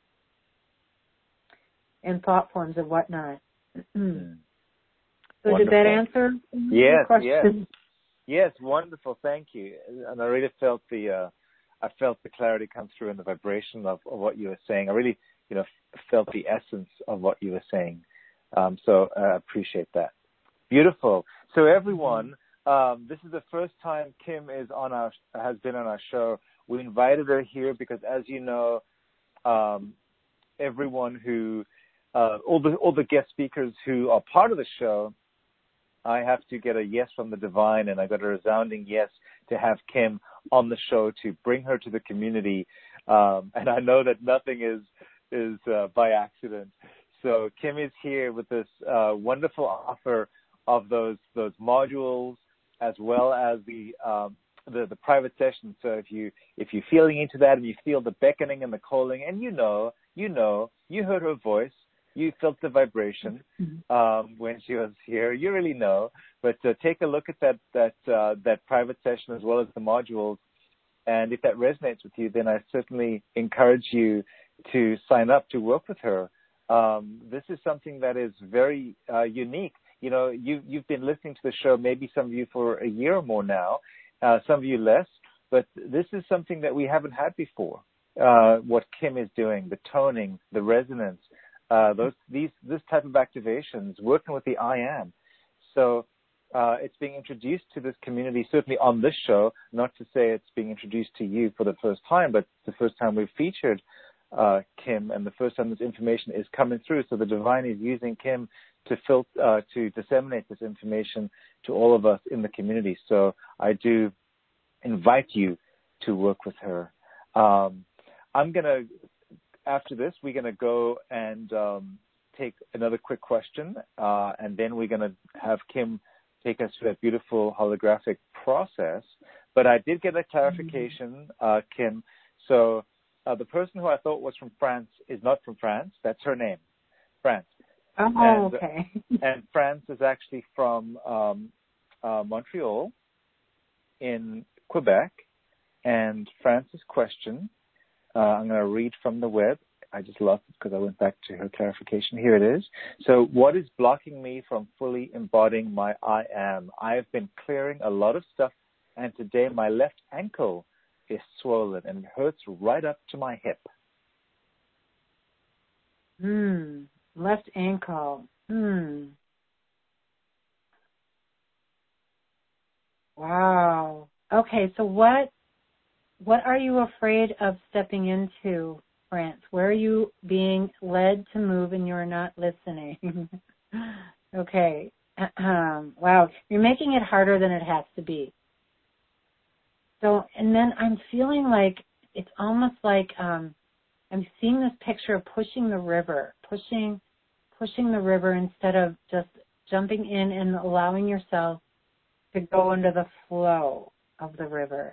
in thought forms and whatnot. mm. So Wonderful. Did that answer yes, the question? Yes, yes, wonderful. Thank you. And I really felt the, uh, I felt the clarity come through and the vibration of, of what you were saying. I really, you know, felt the essence of what you were saying. Um, so I uh, appreciate that. Beautiful. So everyone, um, this is the first time Kim is on our has been on our show. We invited her here because, as you know, um, everyone who, uh, all the all the guest speakers who are part of the show, I have to get a yes from the divine, and I got a resounding yes to have Kim on the show to bring her to the community. Um, and I know that nothing is is uh, by accident. So Kim is here with this uh, wonderful offer of those those modules, as well as the um, the, the private session. So if you if you're feeling into that and you feel the beckoning and the calling, and you know, you know, you heard her voice, you felt the vibration um, when she was here. You really know. But uh, take a look at that that uh, that private session as well as the modules. And if that resonates with you, then I certainly encourage you to sign up to work with her. Um, this is something that is very uh, unique. You know, you, you've been listening to the show, maybe some of you for a year or more now, uh, some of you less, but this is something that we haven't had before, uh, what Kim is doing, the toning, the resonance, uh, those these this type of activations, working with the I Am. So uh, it's being introduced to this community, certainly on this show, not to say it's being introduced to you for the first time, but the first time we've featured uh, Kim, and the first time this information is coming through. So the divine is using Kim to fil- uh, to disseminate this information to all of us in the community. So I do invite you to work with her. Um, I'm going to, after this, we're going to go and um, take another quick question, uh, and then we're going to have Kim take us through that beautiful holographic process. But I did get a clarification, uh, Kim. So uh, the person who I thought was from France is not from France. That's her name, France. Oh, and, okay. and France is actually from um, uh, Montreal in Quebec. And France's question, uh, I'm going to read from the web. I just lost it because I went back to her clarification. Here it is. So what is blocking me from fully embodying my I am? I have been clearing a lot of stuff, and today my left ankle is swollen and hurts right up to my hip. Hmm. Left ankle. Hmm. Wow. Okay, so what what are you afraid of stepping into, France? Where are you being led to move and you're not listening? Okay. Um, wow. You're making it harder than it has to be. So, and then I'm feeling like it's almost like um, I'm seeing this picture of pushing the river, pushing, pushing the river instead of just jumping in and allowing yourself to go into the flow of the river.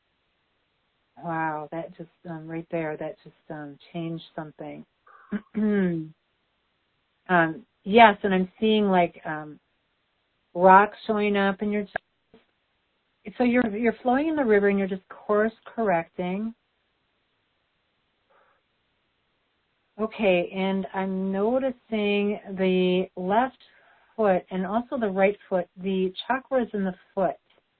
Wow, that just um, right there, that just um, changed something. um, yes, and I'm seeing like um, rocks showing up, and you're just, so you're you're flowing in the river, and you're just course correcting. Okay, and I'm noticing the left foot and also the right foot, the chakras in the foot.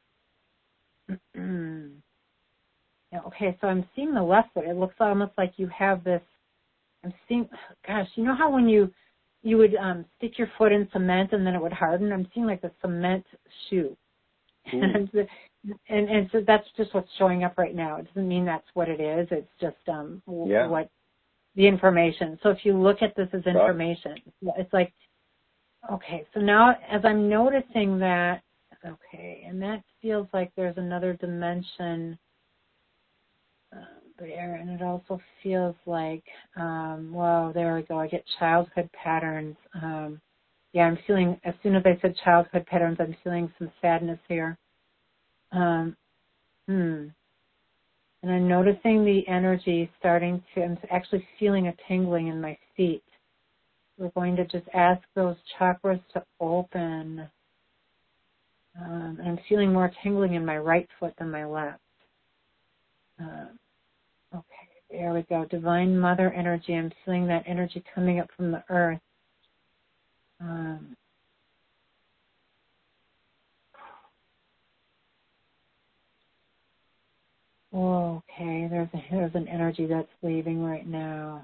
Yeah, okay, so I'm seeing the left foot. It looks almost like you have this, I'm seeing, gosh, you know how when you you would um, stick your foot in cement and then it would harden? I'm seeing like a cement shoe. and, and and so that's just what's showing up right now. It doesn't mean that's what it is. It's just um, yeah. what the information. So if you look at this as information, it's like, okay, so now as I'm noticing that, okay, and that feels like there's another dimension uh, there, and it also feels like, um, well, there we go, I get childhood patterns. Um, yeah, I'm feeling, as soon as I said childhood patterns, I'm feeling some sadness here. Um, hmm. And I'm noticing the energy starting to, I'm actually feeling a tingling in my feet. We're going to just ask those chakras to open. Um, and I'm feeling more tingling in my right foot than my left. Uh, okay, there we go. Divine Mother energy. I'm feeling that energy coming up from the earth. Um, okay, there's a, there's an energy that's leaving right now.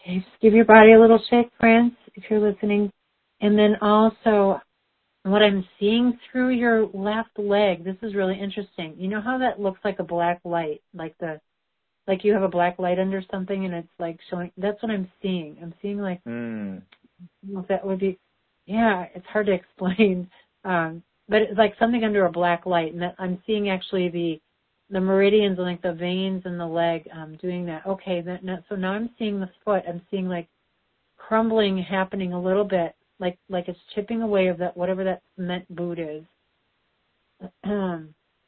Okay, just give your body a little shake, friends, if you're listening. And then also, what I'm seeing through your left leg, this is really interesting. You know how that looks like a black light, like the, like you have a black light under something and it's like showing, that's what I'm seeing. I'm seeing like, mm. I don't know if that would be, yeah, it's hard to explain. Um, but it's like something under a black light. And that I'm seeing actually the, the meridians and like the veins in the leg um, doing that. Okay, that, now, so now I'm seeing the foot. I'm seeing like crumbling happening a little bit, like like it's chipping away of that, whatever that cement boot is. Wow,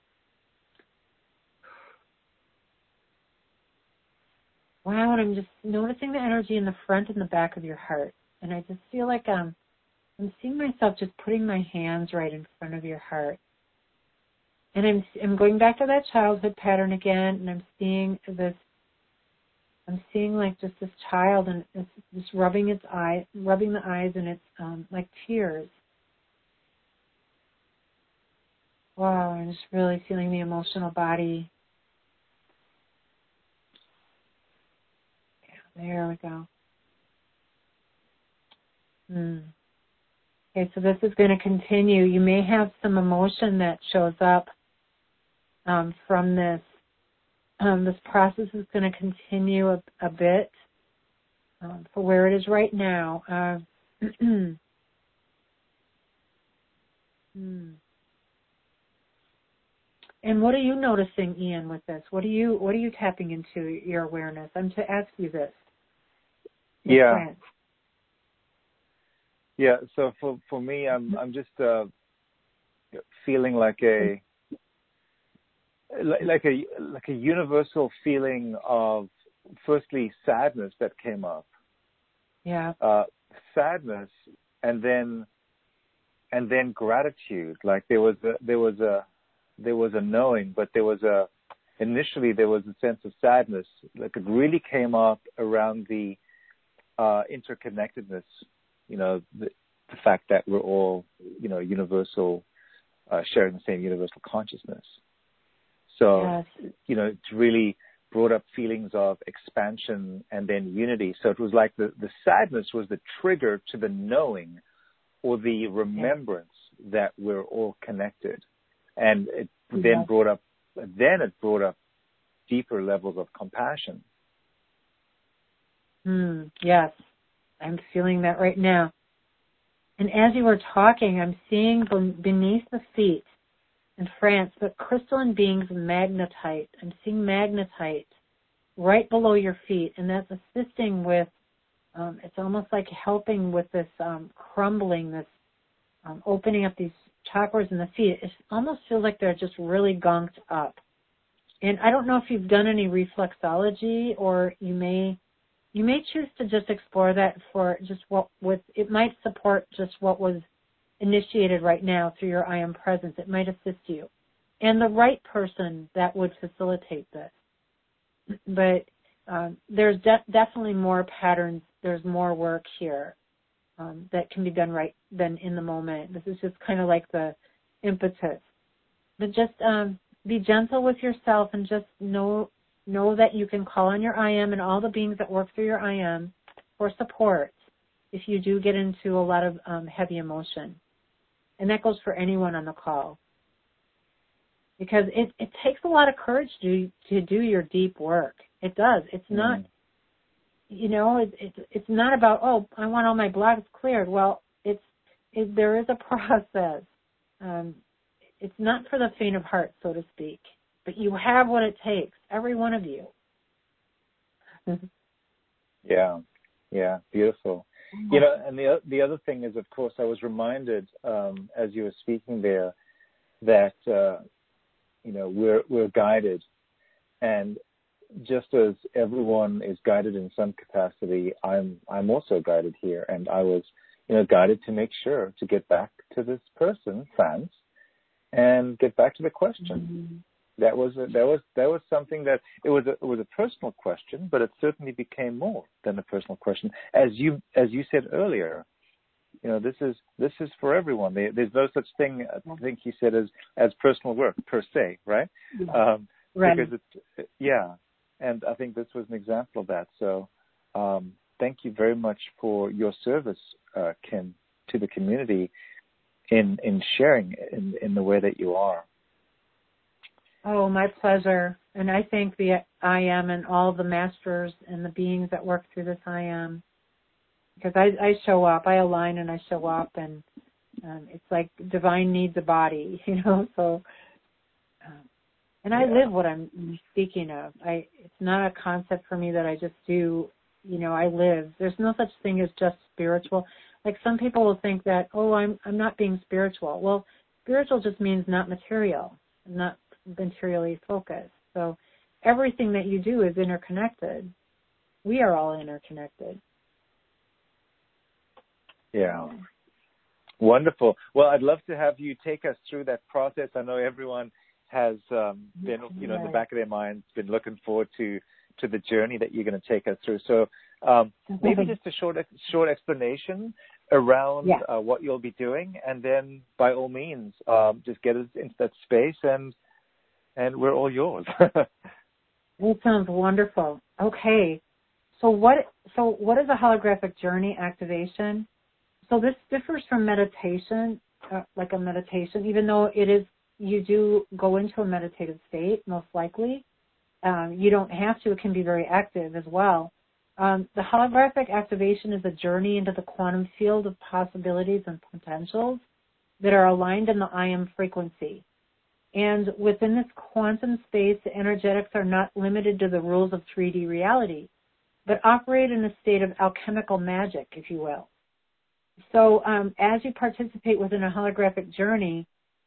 and I'm just noticing the energy in the front and the back of your heart. And I just feel like um, I'm seeing myself just putting my hands right in front of your heart. And I'm I'm going back to that childhood pattern again, and I'm seeing this, I'm seeing like just this child, and it's just rubbing its eye, rubbing the eyes, and it's um, like tears. Wow, I'm just really feeling the emotional body. Yeah, there we go. Hmm. Okay, so this is going to continue. You may have some emotion that shows up um, from this. Um, this process is going to continue a, a bit um, for where it is right now. Uh, hmm. And what are you noticing, Ian, with this? What are you What are you tapping into your awareness? I'm to ask you this. Yeah. France. Yeah. So for for me, I'm I'm just uh, feeling like a like a like a universal feeling of, firstly, sadness that came up. Yeah. Uh, sadness, and then and then gratitude. Like there was a, there was a there was a knowing, but there was a initially there was a sense of sadness. Like it really came up around the uh, interconnectedness. You know, the, the fact that we're all, you know, universal, uh, sharing the same universal consciousness. So, Yes. you know, it really brought up feelings of expansion and then unity. So it was like the, the sadness was the trigger to the knowing or the remembrance yes. that we're all connected. And it yes. then brought up, then it brought up deeper levels of compassion. Mm, yes, I'm feeling that right now. And as you were talking, I'm seeing beneath the feet in France the crystalline beings of magnetite. I'm seeing magnetite right below your feet, and that's assisting with, um, it's almost like helping with this um, crumbling, this um, opening up these chakras in the feet. It almost feels like they're just really gunked up. And I don't know if you've done any reflexology, or you may you may choose to just explore that for just what with it might support just what was initiated right now through your I Am Presence. It might assist you and the right person that would facilitate this. But um, there's de- definitely more patterns. There's more work here um, that can be done right then in the moment. This is just kind of like the impetus. But just um, be gentle with yourself and just know know that you can call on your I Am and all the beings that work through your I Am for support if you do get into a lot of um, heavy emotion. And that goes for anyone on the call. Because it, it takes a lot of courage to to do your deep work. It does. It's mm. not, you know, it, it, it's not about, oh, I want all my blocks cleared. Well, it's it, there is a process. Um, it's not for the faint of heart, so to speak. But you have what it takes, every one of you. yeah, yeah, beautiful. Mm-hmm. You know, and the the other thing is, of course, I was reminded um, as you were speaking there that uh, you know we're we're guided, and just as everyone is guided in some capacity, I'm I'm also guided here, and I was you know guided to make sure to get back to this person, France, and get back to the question. Mm-hmm. That was a, that was that was something that it was a, it was a personal question, but it certainly became more than a personal question. As you as you said earlier, you know, this is this is for everyone. They, there's no such thing. I think you said as as personal work per se, right? Yeah. Um, right. Because it's yeah, and I think this was an example of that. So, um, thank you very much for your service, uh, Kim, to the community in in sharing in, in the way that you are. Oh, my pleasure. And I thank the I Am and all the masters and the beings that work through this I Am. Because I, I show up, I align and I show up, and um, it's like divine needs a body, you know. So, um, and I yeah. live what I'm speaking of. I it's not a concept for me that I just do. You know, I live. There's no such thing as just spiritual. Like some people will think that, oh, I'm I'm not being spiritual. Well, spiritual just means not material, not materially focused. So everything that you do is interconnected. We are all interconnected. Yeah. Wonderful. Well, I'd love to have you take us through that process. I know everyone has um, been, you know, in the back of their minds, been looking forward to, to the journey that you're going to take us through. So um, maybe just a short short explanation around yeah. uh, what you'll be doing, and then by all means, um, just get us into that space, and and we're all yours. That sounds wonderful. Okay. So what so what is a holographic journey activation? So this differs from meditation, uh, like a meditation, even though it is, you do go into a meditative state, most likely. Um, you don't have to. It can be very active as well. Um, the holographic activation is a journey into the quantum field of possibilities and potentials that are aligned in the I Am frequency. And within this quantum space, the energetics are not limited to the rules of three D reality, but operate in a state of alchemical magic, if you will. So um, as you participate within a holographic journey,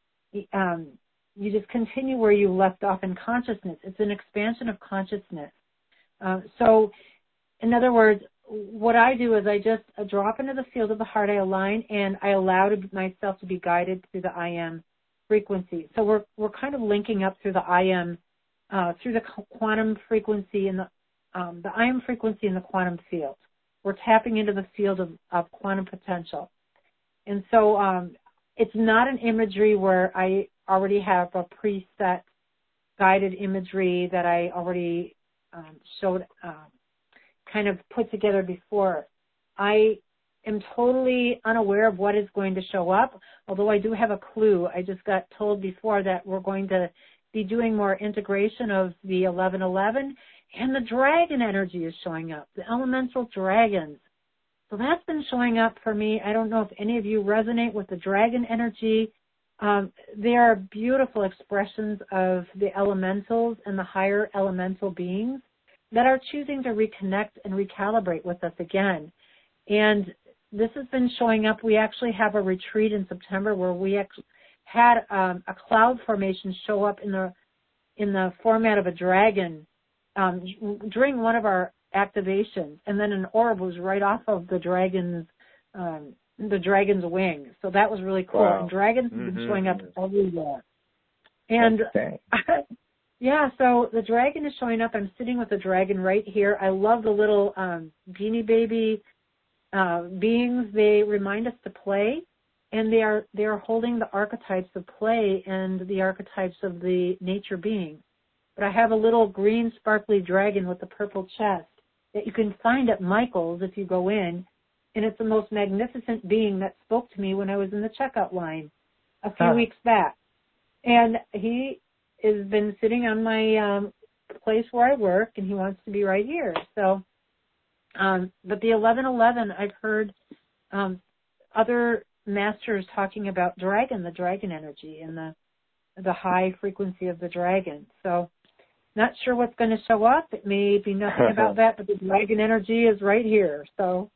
um, you just continue where you left off in consciousness. It's an expansion of consciousness. Uh, so, in other words, what I do is I just uh, drop into the field of the heart, I align, and I allow to, myself to be guided through the I Am frequency. So we're we're kind of linking up through the I Am, uh, through the quantum frequency and the um, the I Am frequency in the quantum field. We're tapping into the field of, of quantum potential. And so um, it's not an imagery where I already have a preset guided imagery that I already um, showed, uh, kind of put together before. I am totally unaware of what is going to show up, although I do have a clue. I just got told before that we're going to be doing more integration of the eleven eleven, and the dragon energy is showing up, the elemental dragons. So that's been showing up for me. I don't know if any of you resonate with the dragon energy. Um, they are beautiful expressions of the elementals and the higher elemental beings that are choosing to reconnect and recalibrate with us again. And this has been showing up. We actually have a retreat in September where we actually had um, a cloud formation show up in the in the format of a dragon um, during one of our activations, and then an orb was right off of the dragon's um, the dragon's wing. So that was really cool. Wow. And dragons mm-hmm. have been showing up everywhere. And okay. yeah, so the dragon is showing up. I'm sitting with the dragon right here. I love the little um, Beanie Baby uh, beings. They remind us to play, and they are they are holding the archetypes of play and the archetypes of the nature being. But I have a little green sparkly dragon with a purple chest that you can find at Michael's if you go in, and it's the most magnificent being that spoke to me when I was in the checkout line a few huh. weeks back. And he has been sitting on my um, place where I work, and he wants to be right here. So, um, but the eleven eleven, I've heard um, other masters talking about dragon, the dragon energy, and the the high frequency of the dragon. So, not sure what's going to show up. It may be nothing about that, but the dragon energy is right here. So,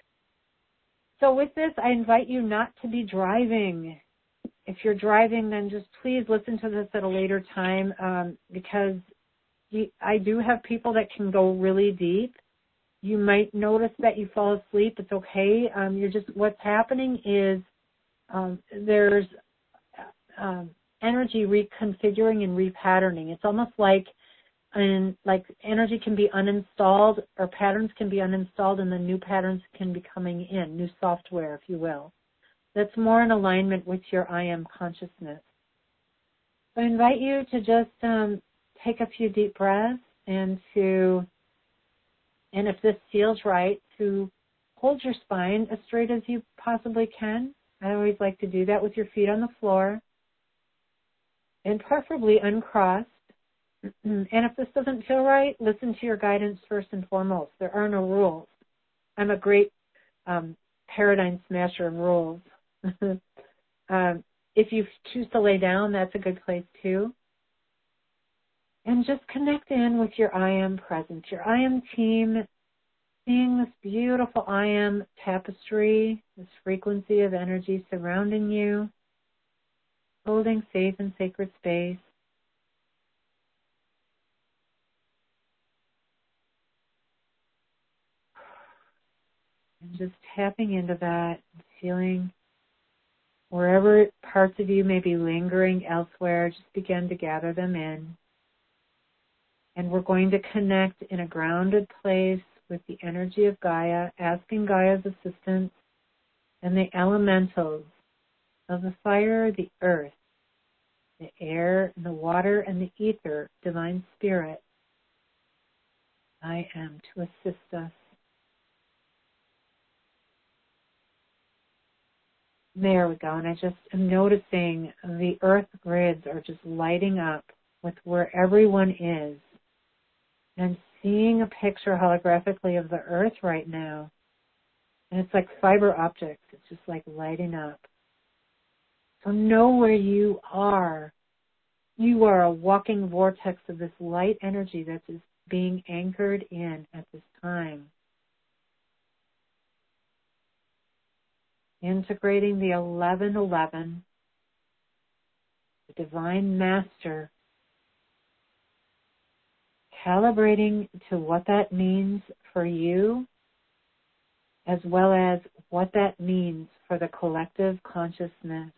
so with this, I invite you not to be driving. If you're driving, then just please listen to this at a later time, um, because you, I do have people that can go really deep. You might notice that you fall asleep. It's okay. Um, you're just, what's happening is um, there's um, energy reconfiguring and repatterning. It's almost like And like energy can be uninstalled, or patterns can be uninstalled, and then new patterns can be coming in, new software, if you will. That's more in alignment with your I Am consciousness. So I invite you to just um, take a few deep breaths and to And if this feels right, to hold your spine as straight as you possibly can. I always like to do that with your feet on the floor. And preferably uncrossed. And if this doesn't feel right, listen to your guidance first and foremost. There are no rules. I'm a great um, paradigm smasher of rules. um, if you choose to lay down, that's a good place too. And just connect in with your I Am presence, your I Am team, seeing this beautiful I Am tapestry, this frequency of energy surrounding you, holding safe and sacred space. And just tapping into that, feeling wherever parts of you may be lingering elsewhere, just begin to gather them in. And we're going to connect in a grounded place with the energy of Gaia, asking Gaia's assistance and the elementals of the fire, the earth, the air, the water, and the ether, divine spirit, I am, to assist us. There we go. And I just am noticing the earth grids are just lighting up with where everyone is. And seeing a picture holographically of the earth right now. And it's like fiber optics. It's just like lighting up. So know where you are. You are a walking vortex of this light energy that is being anchored in at this time. Integrating the eleven eleven, the Divine Master, calibrating to what that means for you, as well as what that means for the collective consciousness.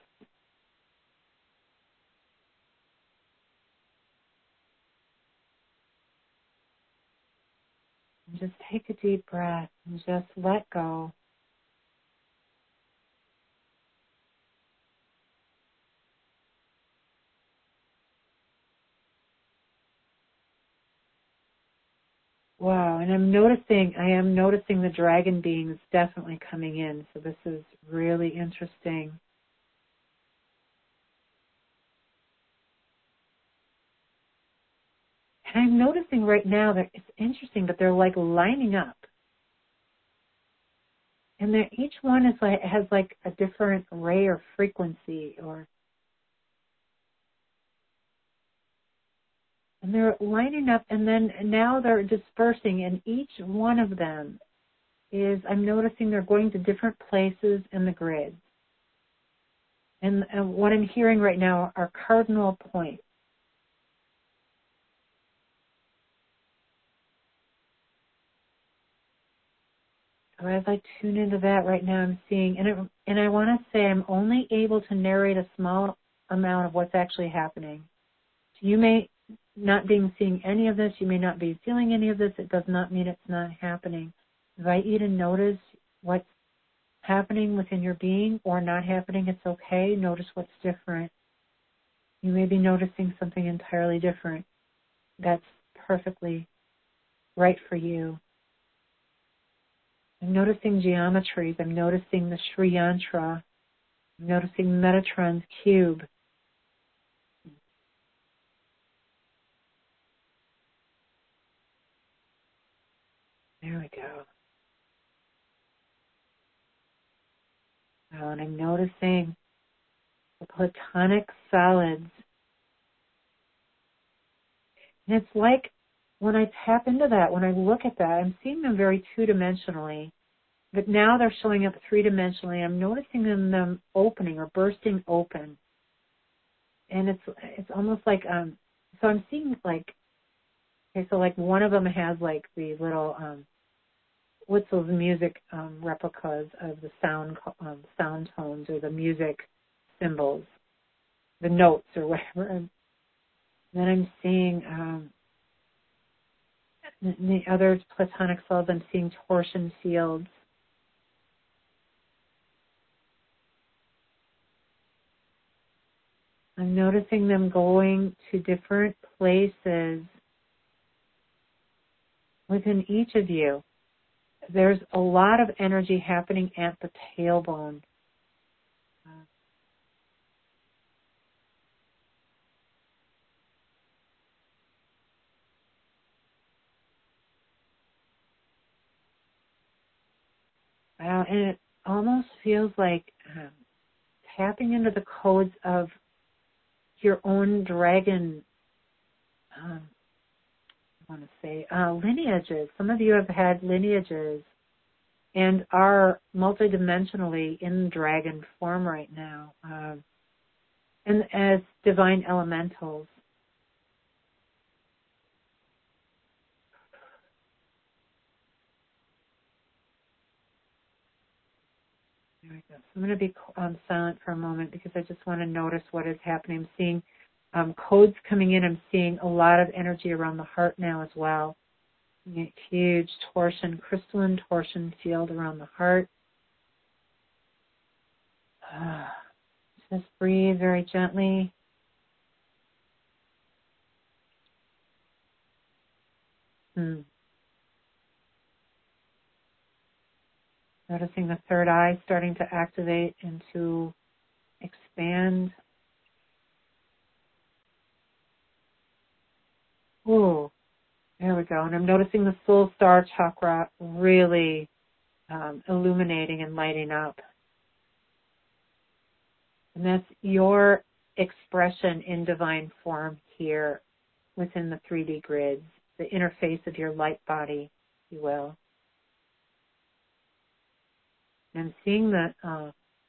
And just take a deep breath and just let go. Wow, and I'm noticing, I am noticing the dragon beings definitely coming in, so this is really interesting. And I'm noticing right now that it's interesting, but they're like lining up. And they're, each one is like, has like a different ray or frequency, or and they're lining up, and then now they're dispersing, and each one of them is, I'm noticing they're going to different places in the grid. And, and what I'm hearing right now are cardinal points. So as I tune into that right now, I'm seeing, and, it, and I want to say I'm only able to narrate a small amount of what's actually happening. So you may not be seeing any of this, you may not be feeling any of this, it does not mean it's not happening. I invite you to notice what's happening within your being or not happening. It's okay. Notice what's different. You may be noticing something entirely different. That's perfectly right for you. I'm noticing geometries. I'm noticing the Sri Yantra. I'm noticing Metatron's cube. There we go. Oh, and I'm noticing the platonic solids. And it's like when I tap into that, when I look at that, I'm seeing them very two-dimensionally. But now they're showing up three-dimensionally. I'm noticing them, them opening or bursting open. And it's it's almost like, um, so I'm seeing like, okay, so like one of them has like the little, um, what's those music um, replicas of the sound um, sound tones or the music symbols, the notes or whatever. And then I'm seeing um, the other platonic cells, I'm seeing torsion fields. I'm noticing them going to different places. within each of you, there's a lot of energy happening at the tailbone. Wow, and it almost feels like um, tapping into the codes of your own dragon, um, I want to say, uh, lineages. Some of you have had lineages and are multidimensionally in dragon form right now, um, and as divine elementals. There we go. So I'm going to be um, silent for a moment because I just want to notice what is happening. I'm seeing um, codes coming in. I'm seeing a lot of energy around the heart now as well. A huge torsion, crystalline torsion field around the heart. Uh, just breathe very gently. Hmm. Noticing the third eye starting to activate and to expand. Ooh, there we go. And I'm noticing the soul star chakra really um, illuminating and lighting up. And that's your expression in divine form here within the three D grids, the interface of your light body, if you will. And I'm seeing the, uh,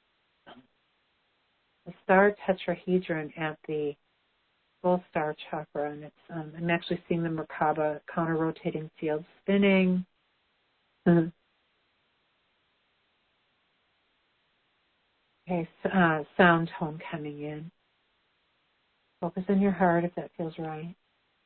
the star tetrahedron at the full star chakra, and it's, um, I'm actually seeing the Merkaba counter-rotating field spinning. Mm-hmm. Okay, uh, sound tone coming in. Focus on your heart if that feels right.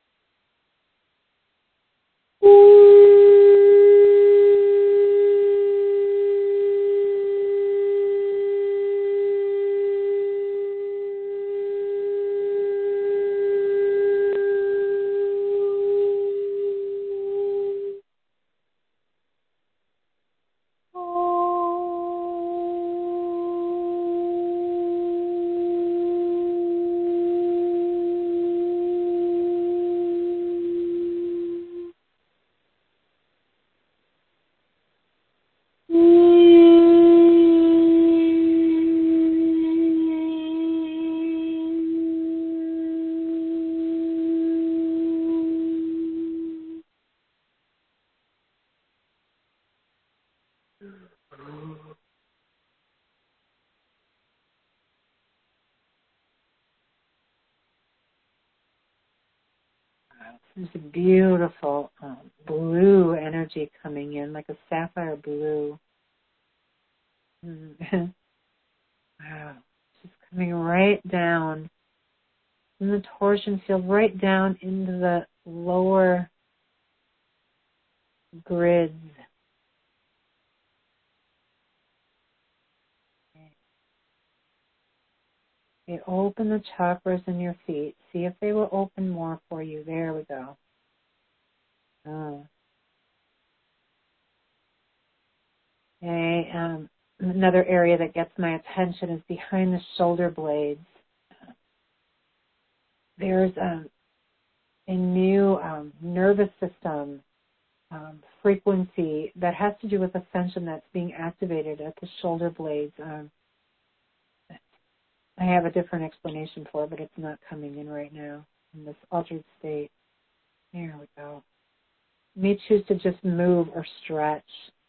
There's a beautiful um, blue energy coming in, like a sapphire blue. Mm. Wow. Just coming right down in the torsion field, right down into the lower grids. Okay, open the chakras in your feet. See if they will open more for you. There we go. Oh. Okay, um, another area that gets my attention is behind the shoulder blades. There's um, a new um, nervous system um, frequency that has to do with ascension that's being activated at the shoulder blades. Um, I have a different explanation for it, but it's not coming in right now in this altered state. There we go. You may choose to just move or stretch.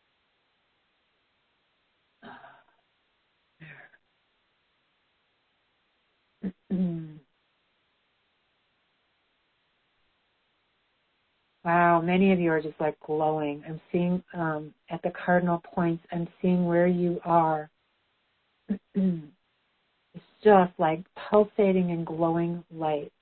Wow, many of you are just like glowing. I'm seeing um, at the cardinal points, I'm seeing where you are. It's just like pulsating and glowing lights.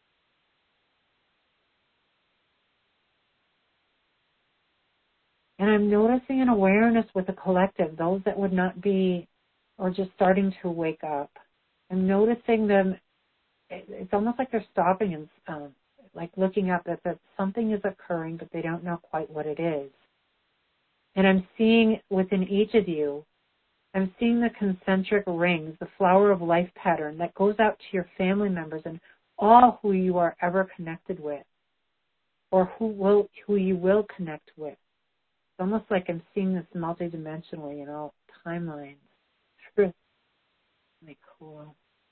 And I'm noticing an awareness with the collective, those that would not be, or just starting to wake up. I'm noticing them, it's almost like they're stopping and um, like looking up at that something is occurring, but they don't know quite what it is. And I'm seeing within each of you, I'm seeing the concentric rings, the flower of life pattern that goes out to your family members and all who you are ever connected with, or who will who you will connect with. It's almost like I'm seeing this multidimensionally in all timelines. It's really cool.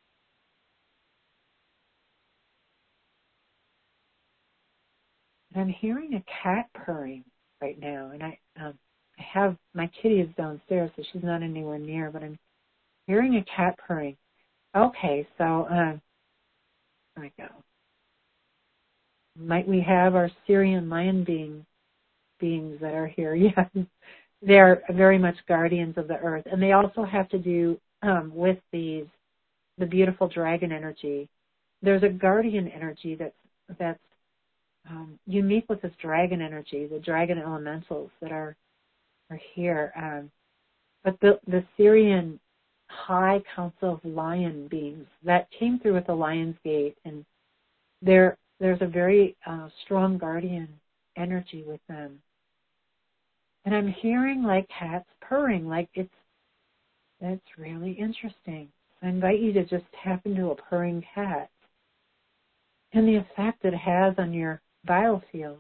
And I'm hearing a cat purring right now, and I um, I have my kitty is downstairs, so she's not anywhere near, but I'm hearing a cat purring. Okay, so um, there we go. Might we have our Syrian lion being beings that are here? Yes, they're very much guardians of the earth, and they also have to do um, with these the beautiful dragon energy. There's a guardian energy that's that's um, unique with this dragon energy, the dragon elementals that are are here. Um, but the the Syrian High Council of Lion beings that came through with the Lion's Gate, and there there's a very uh, strong guardian energy with them. And I'm hearing like cats purring, like it's that's really interesting. I invite you to just tap into a purring cat and the effect it has on your biofield.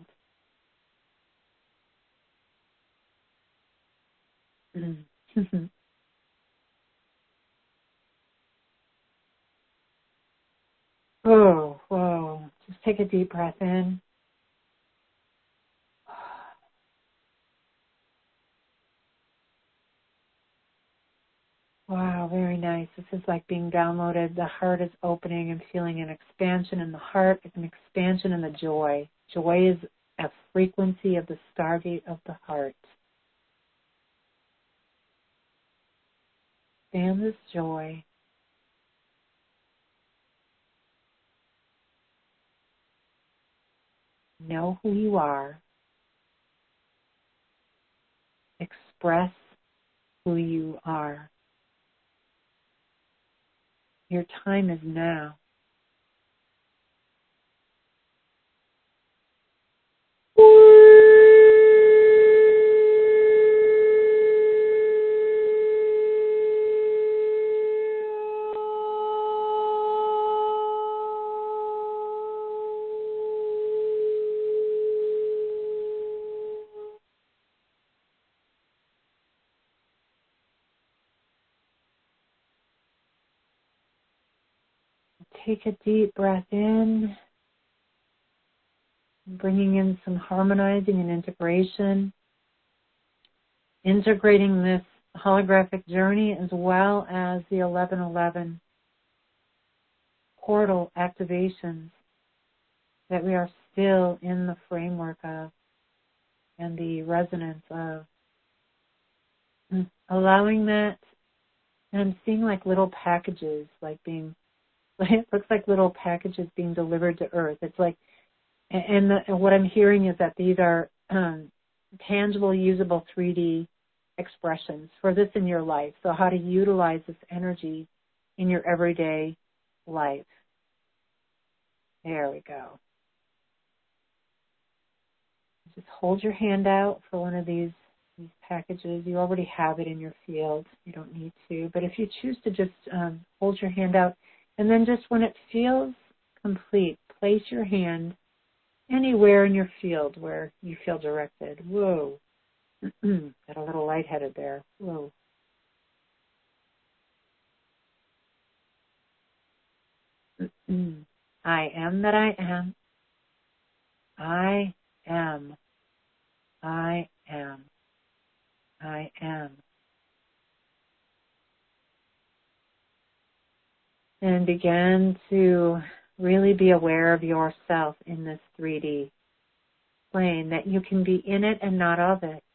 Whoa, whoa. Just take a deep breath in. Wow, very nice. This is like being downloaded. The heart is opening and feeling an expansion in the heart, an expansion in the joy. Joy is a frequency of the stargate of the heart. Expand this joy. Know who you are. Express who you are. Your time is now. Take a deep breath in, bringing in some harmonizing and integration, integrating this holographic journey as well as the eleven eleven portal activations that we are still in the framework of and the resonance of. Allowing that, and I'm seeing like little packages like being it looks like little packages being delivered to Earth. It's like, and, the, and what I'm hearing is that these are um, tangible, usable three D expressions for this in your life. So how to utilize this energy in your everyday life. There we go. Just hold your hand out for one of these, these packages. You already have it in your field. You don't need to. But if you choose to just um, hold your hand out, and then just when it feels complete, place your hand anywhere in your field where you feel directed. Whoa. Got a little lightheaded there. Whoa. I am that I am. I am. I am. I am. And begin to really be aware of yourself in this three D plane, that you can be in it and not of it.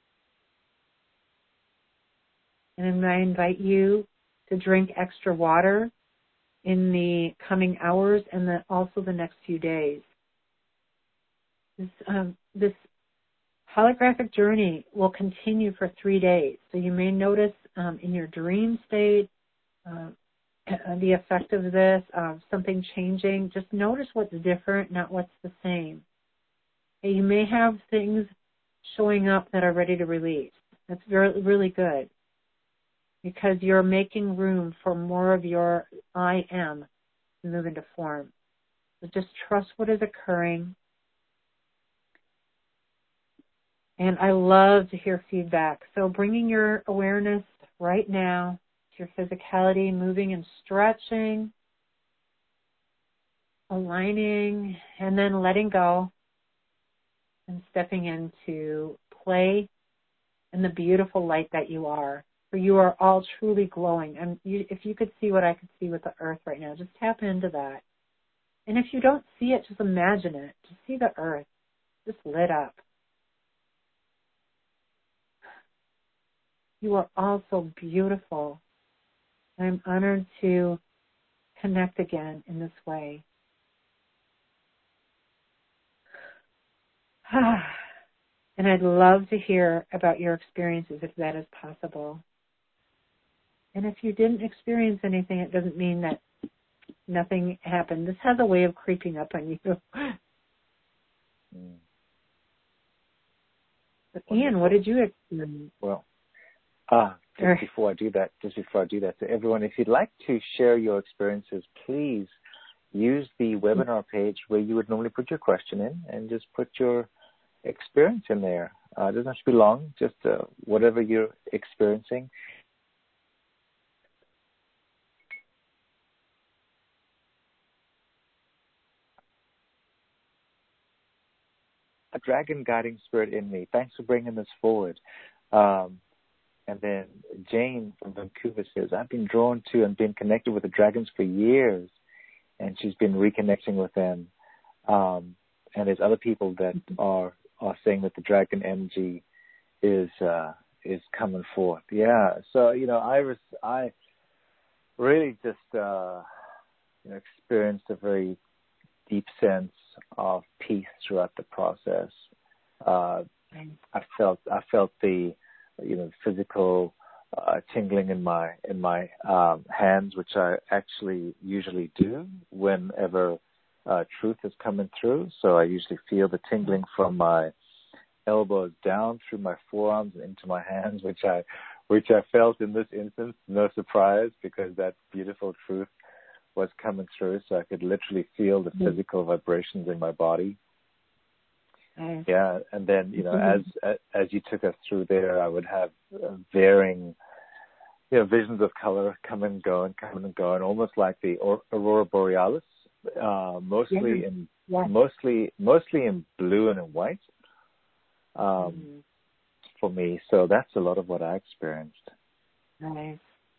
And I invite you to drink extra water in the coming hours and the, also the next few days. This, um, this holographic journey will continue for three days. So you may notice um, in your dream state, uh, the effect of this, uh, something changing. Just notice what's different, not what's the same. And you may have things showing up that are ready to release. That's very, really good, because you're making room for more of your I am to move into form. So just trust what is occurring. And I love to hear feedback. So bringing your awareness right now to your physicality, moving and stretching, aligning, and then letting go and stepping into play in the beautiful light that you are. For you are all truly glowing. And you, if you could see what I could see with the earth right now, just tap into that. And if you don't see it, just imagine it. Just see the earth just lit up. You are all so beautiful. I'm honored to connect again in this way. And I'd love to hear about your experiences if that is possible. And if you didn't experience anything, it doesn't mean that nothing happened. This has a way of creeping up on you. Mm. But Ian, what did you experience? Well, ah, just before I do that, just before I do that, so everyone, if you'd like to share your experiences, please use the webinar page where you would normally put your question in, and just put your experience in there. Uh, it doesn't have to be long, just uh, whatever you're experiencing. A dragon guiding spirit in me. Thanks for bringing this forward. Um, and then Jane from Vancouver says, I've been drawn to and been connected with the dragons for years, and she's been reconnecting with them. Um, and there's other people that are are saying that the dragon energy is uh, is coming forth. Yeah. So you know, I was I really just uh, you know, experienced a very deep sense of peace throughout the process. Uh, I felt I felt the you know physical uh, tingling in my in my um, hands, which I actually usually do whenever uh, truth is coming through. So I usually feel the tingling from my elbows down through my forearms and into my hands, which I which I felt in this instance. No surprise, because that beautiful truth was coming through, so I could literally feel the mm-hmm. physical vibrations in my body. Mm. Yeah, and then, you know, mm-hmm. as as you took us through there, I would have uh, varying, you know, visions of color come and go and come and go, and almost like the or- aurora borealis, uh, mostly yeah. in yeah. mostly mostly in blue and in white, um, mm-hmm. for me. So that's a lot of what I experienced. Nice.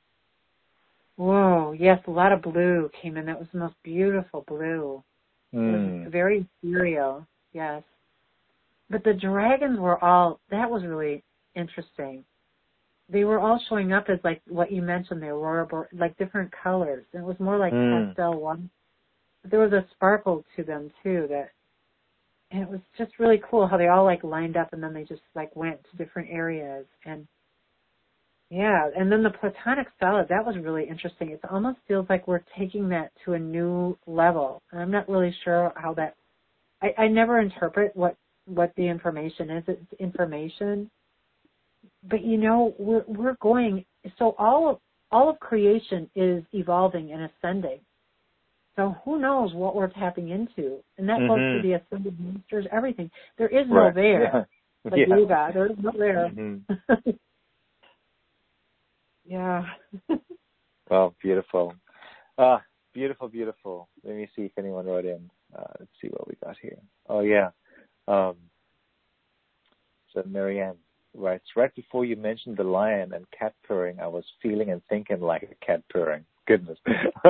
Whoa, yes, a lot of blue came in. That was the most beautiful blue. Mm. It was very ethereal, yes. But the dragons were all, that was really interesting. They were all showing up as like what you mentioned, the aurora, like different colors. It was more like mm. pastel one. But there was a sparkle to them too that, and it was just really cool how they all like lined up and then they just like went to different areas. And yeah, and then the platonic solid, that was really interesting. It almost feels like we're taking that to a new level. And I'm not really sure how that, I, I never interpret what, what the information is. It's information. But, you know, we're, we're going, so all of, all of creation is evolving and ascending. So who knows what we're tapping into. And that mm-hmm. goes for the ascended masters, everything. There is no right. there. Yeah. Like yeah. yoga, there is no there. Mm-hmm. Yeah. Well, beautiful. Ah, beautiful, beautiful. Let me see if anyone wrote in. Uh, let's see what we got here. Oh, yeah. Um, so Marianne writes, right before you mentioned the lion and cat purring, I was feeling and thinking like a cat purring. Goodness. I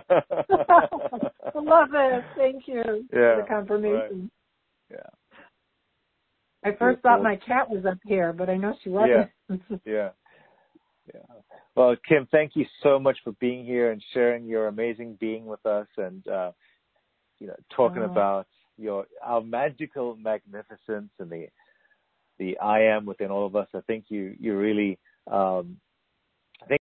love it. Thank you yeah, for the confirmation. Right. Yeah. I first beautiful. Thought my cat was up here, but I know she wasn't. Yeah. Yeah. Yeah. Well, Kim, thank you so much for being here and sharing your amazing being with us, and uh, you know, talking oh. about your our magical magnificence and the the I am within all of us. I think you you really um,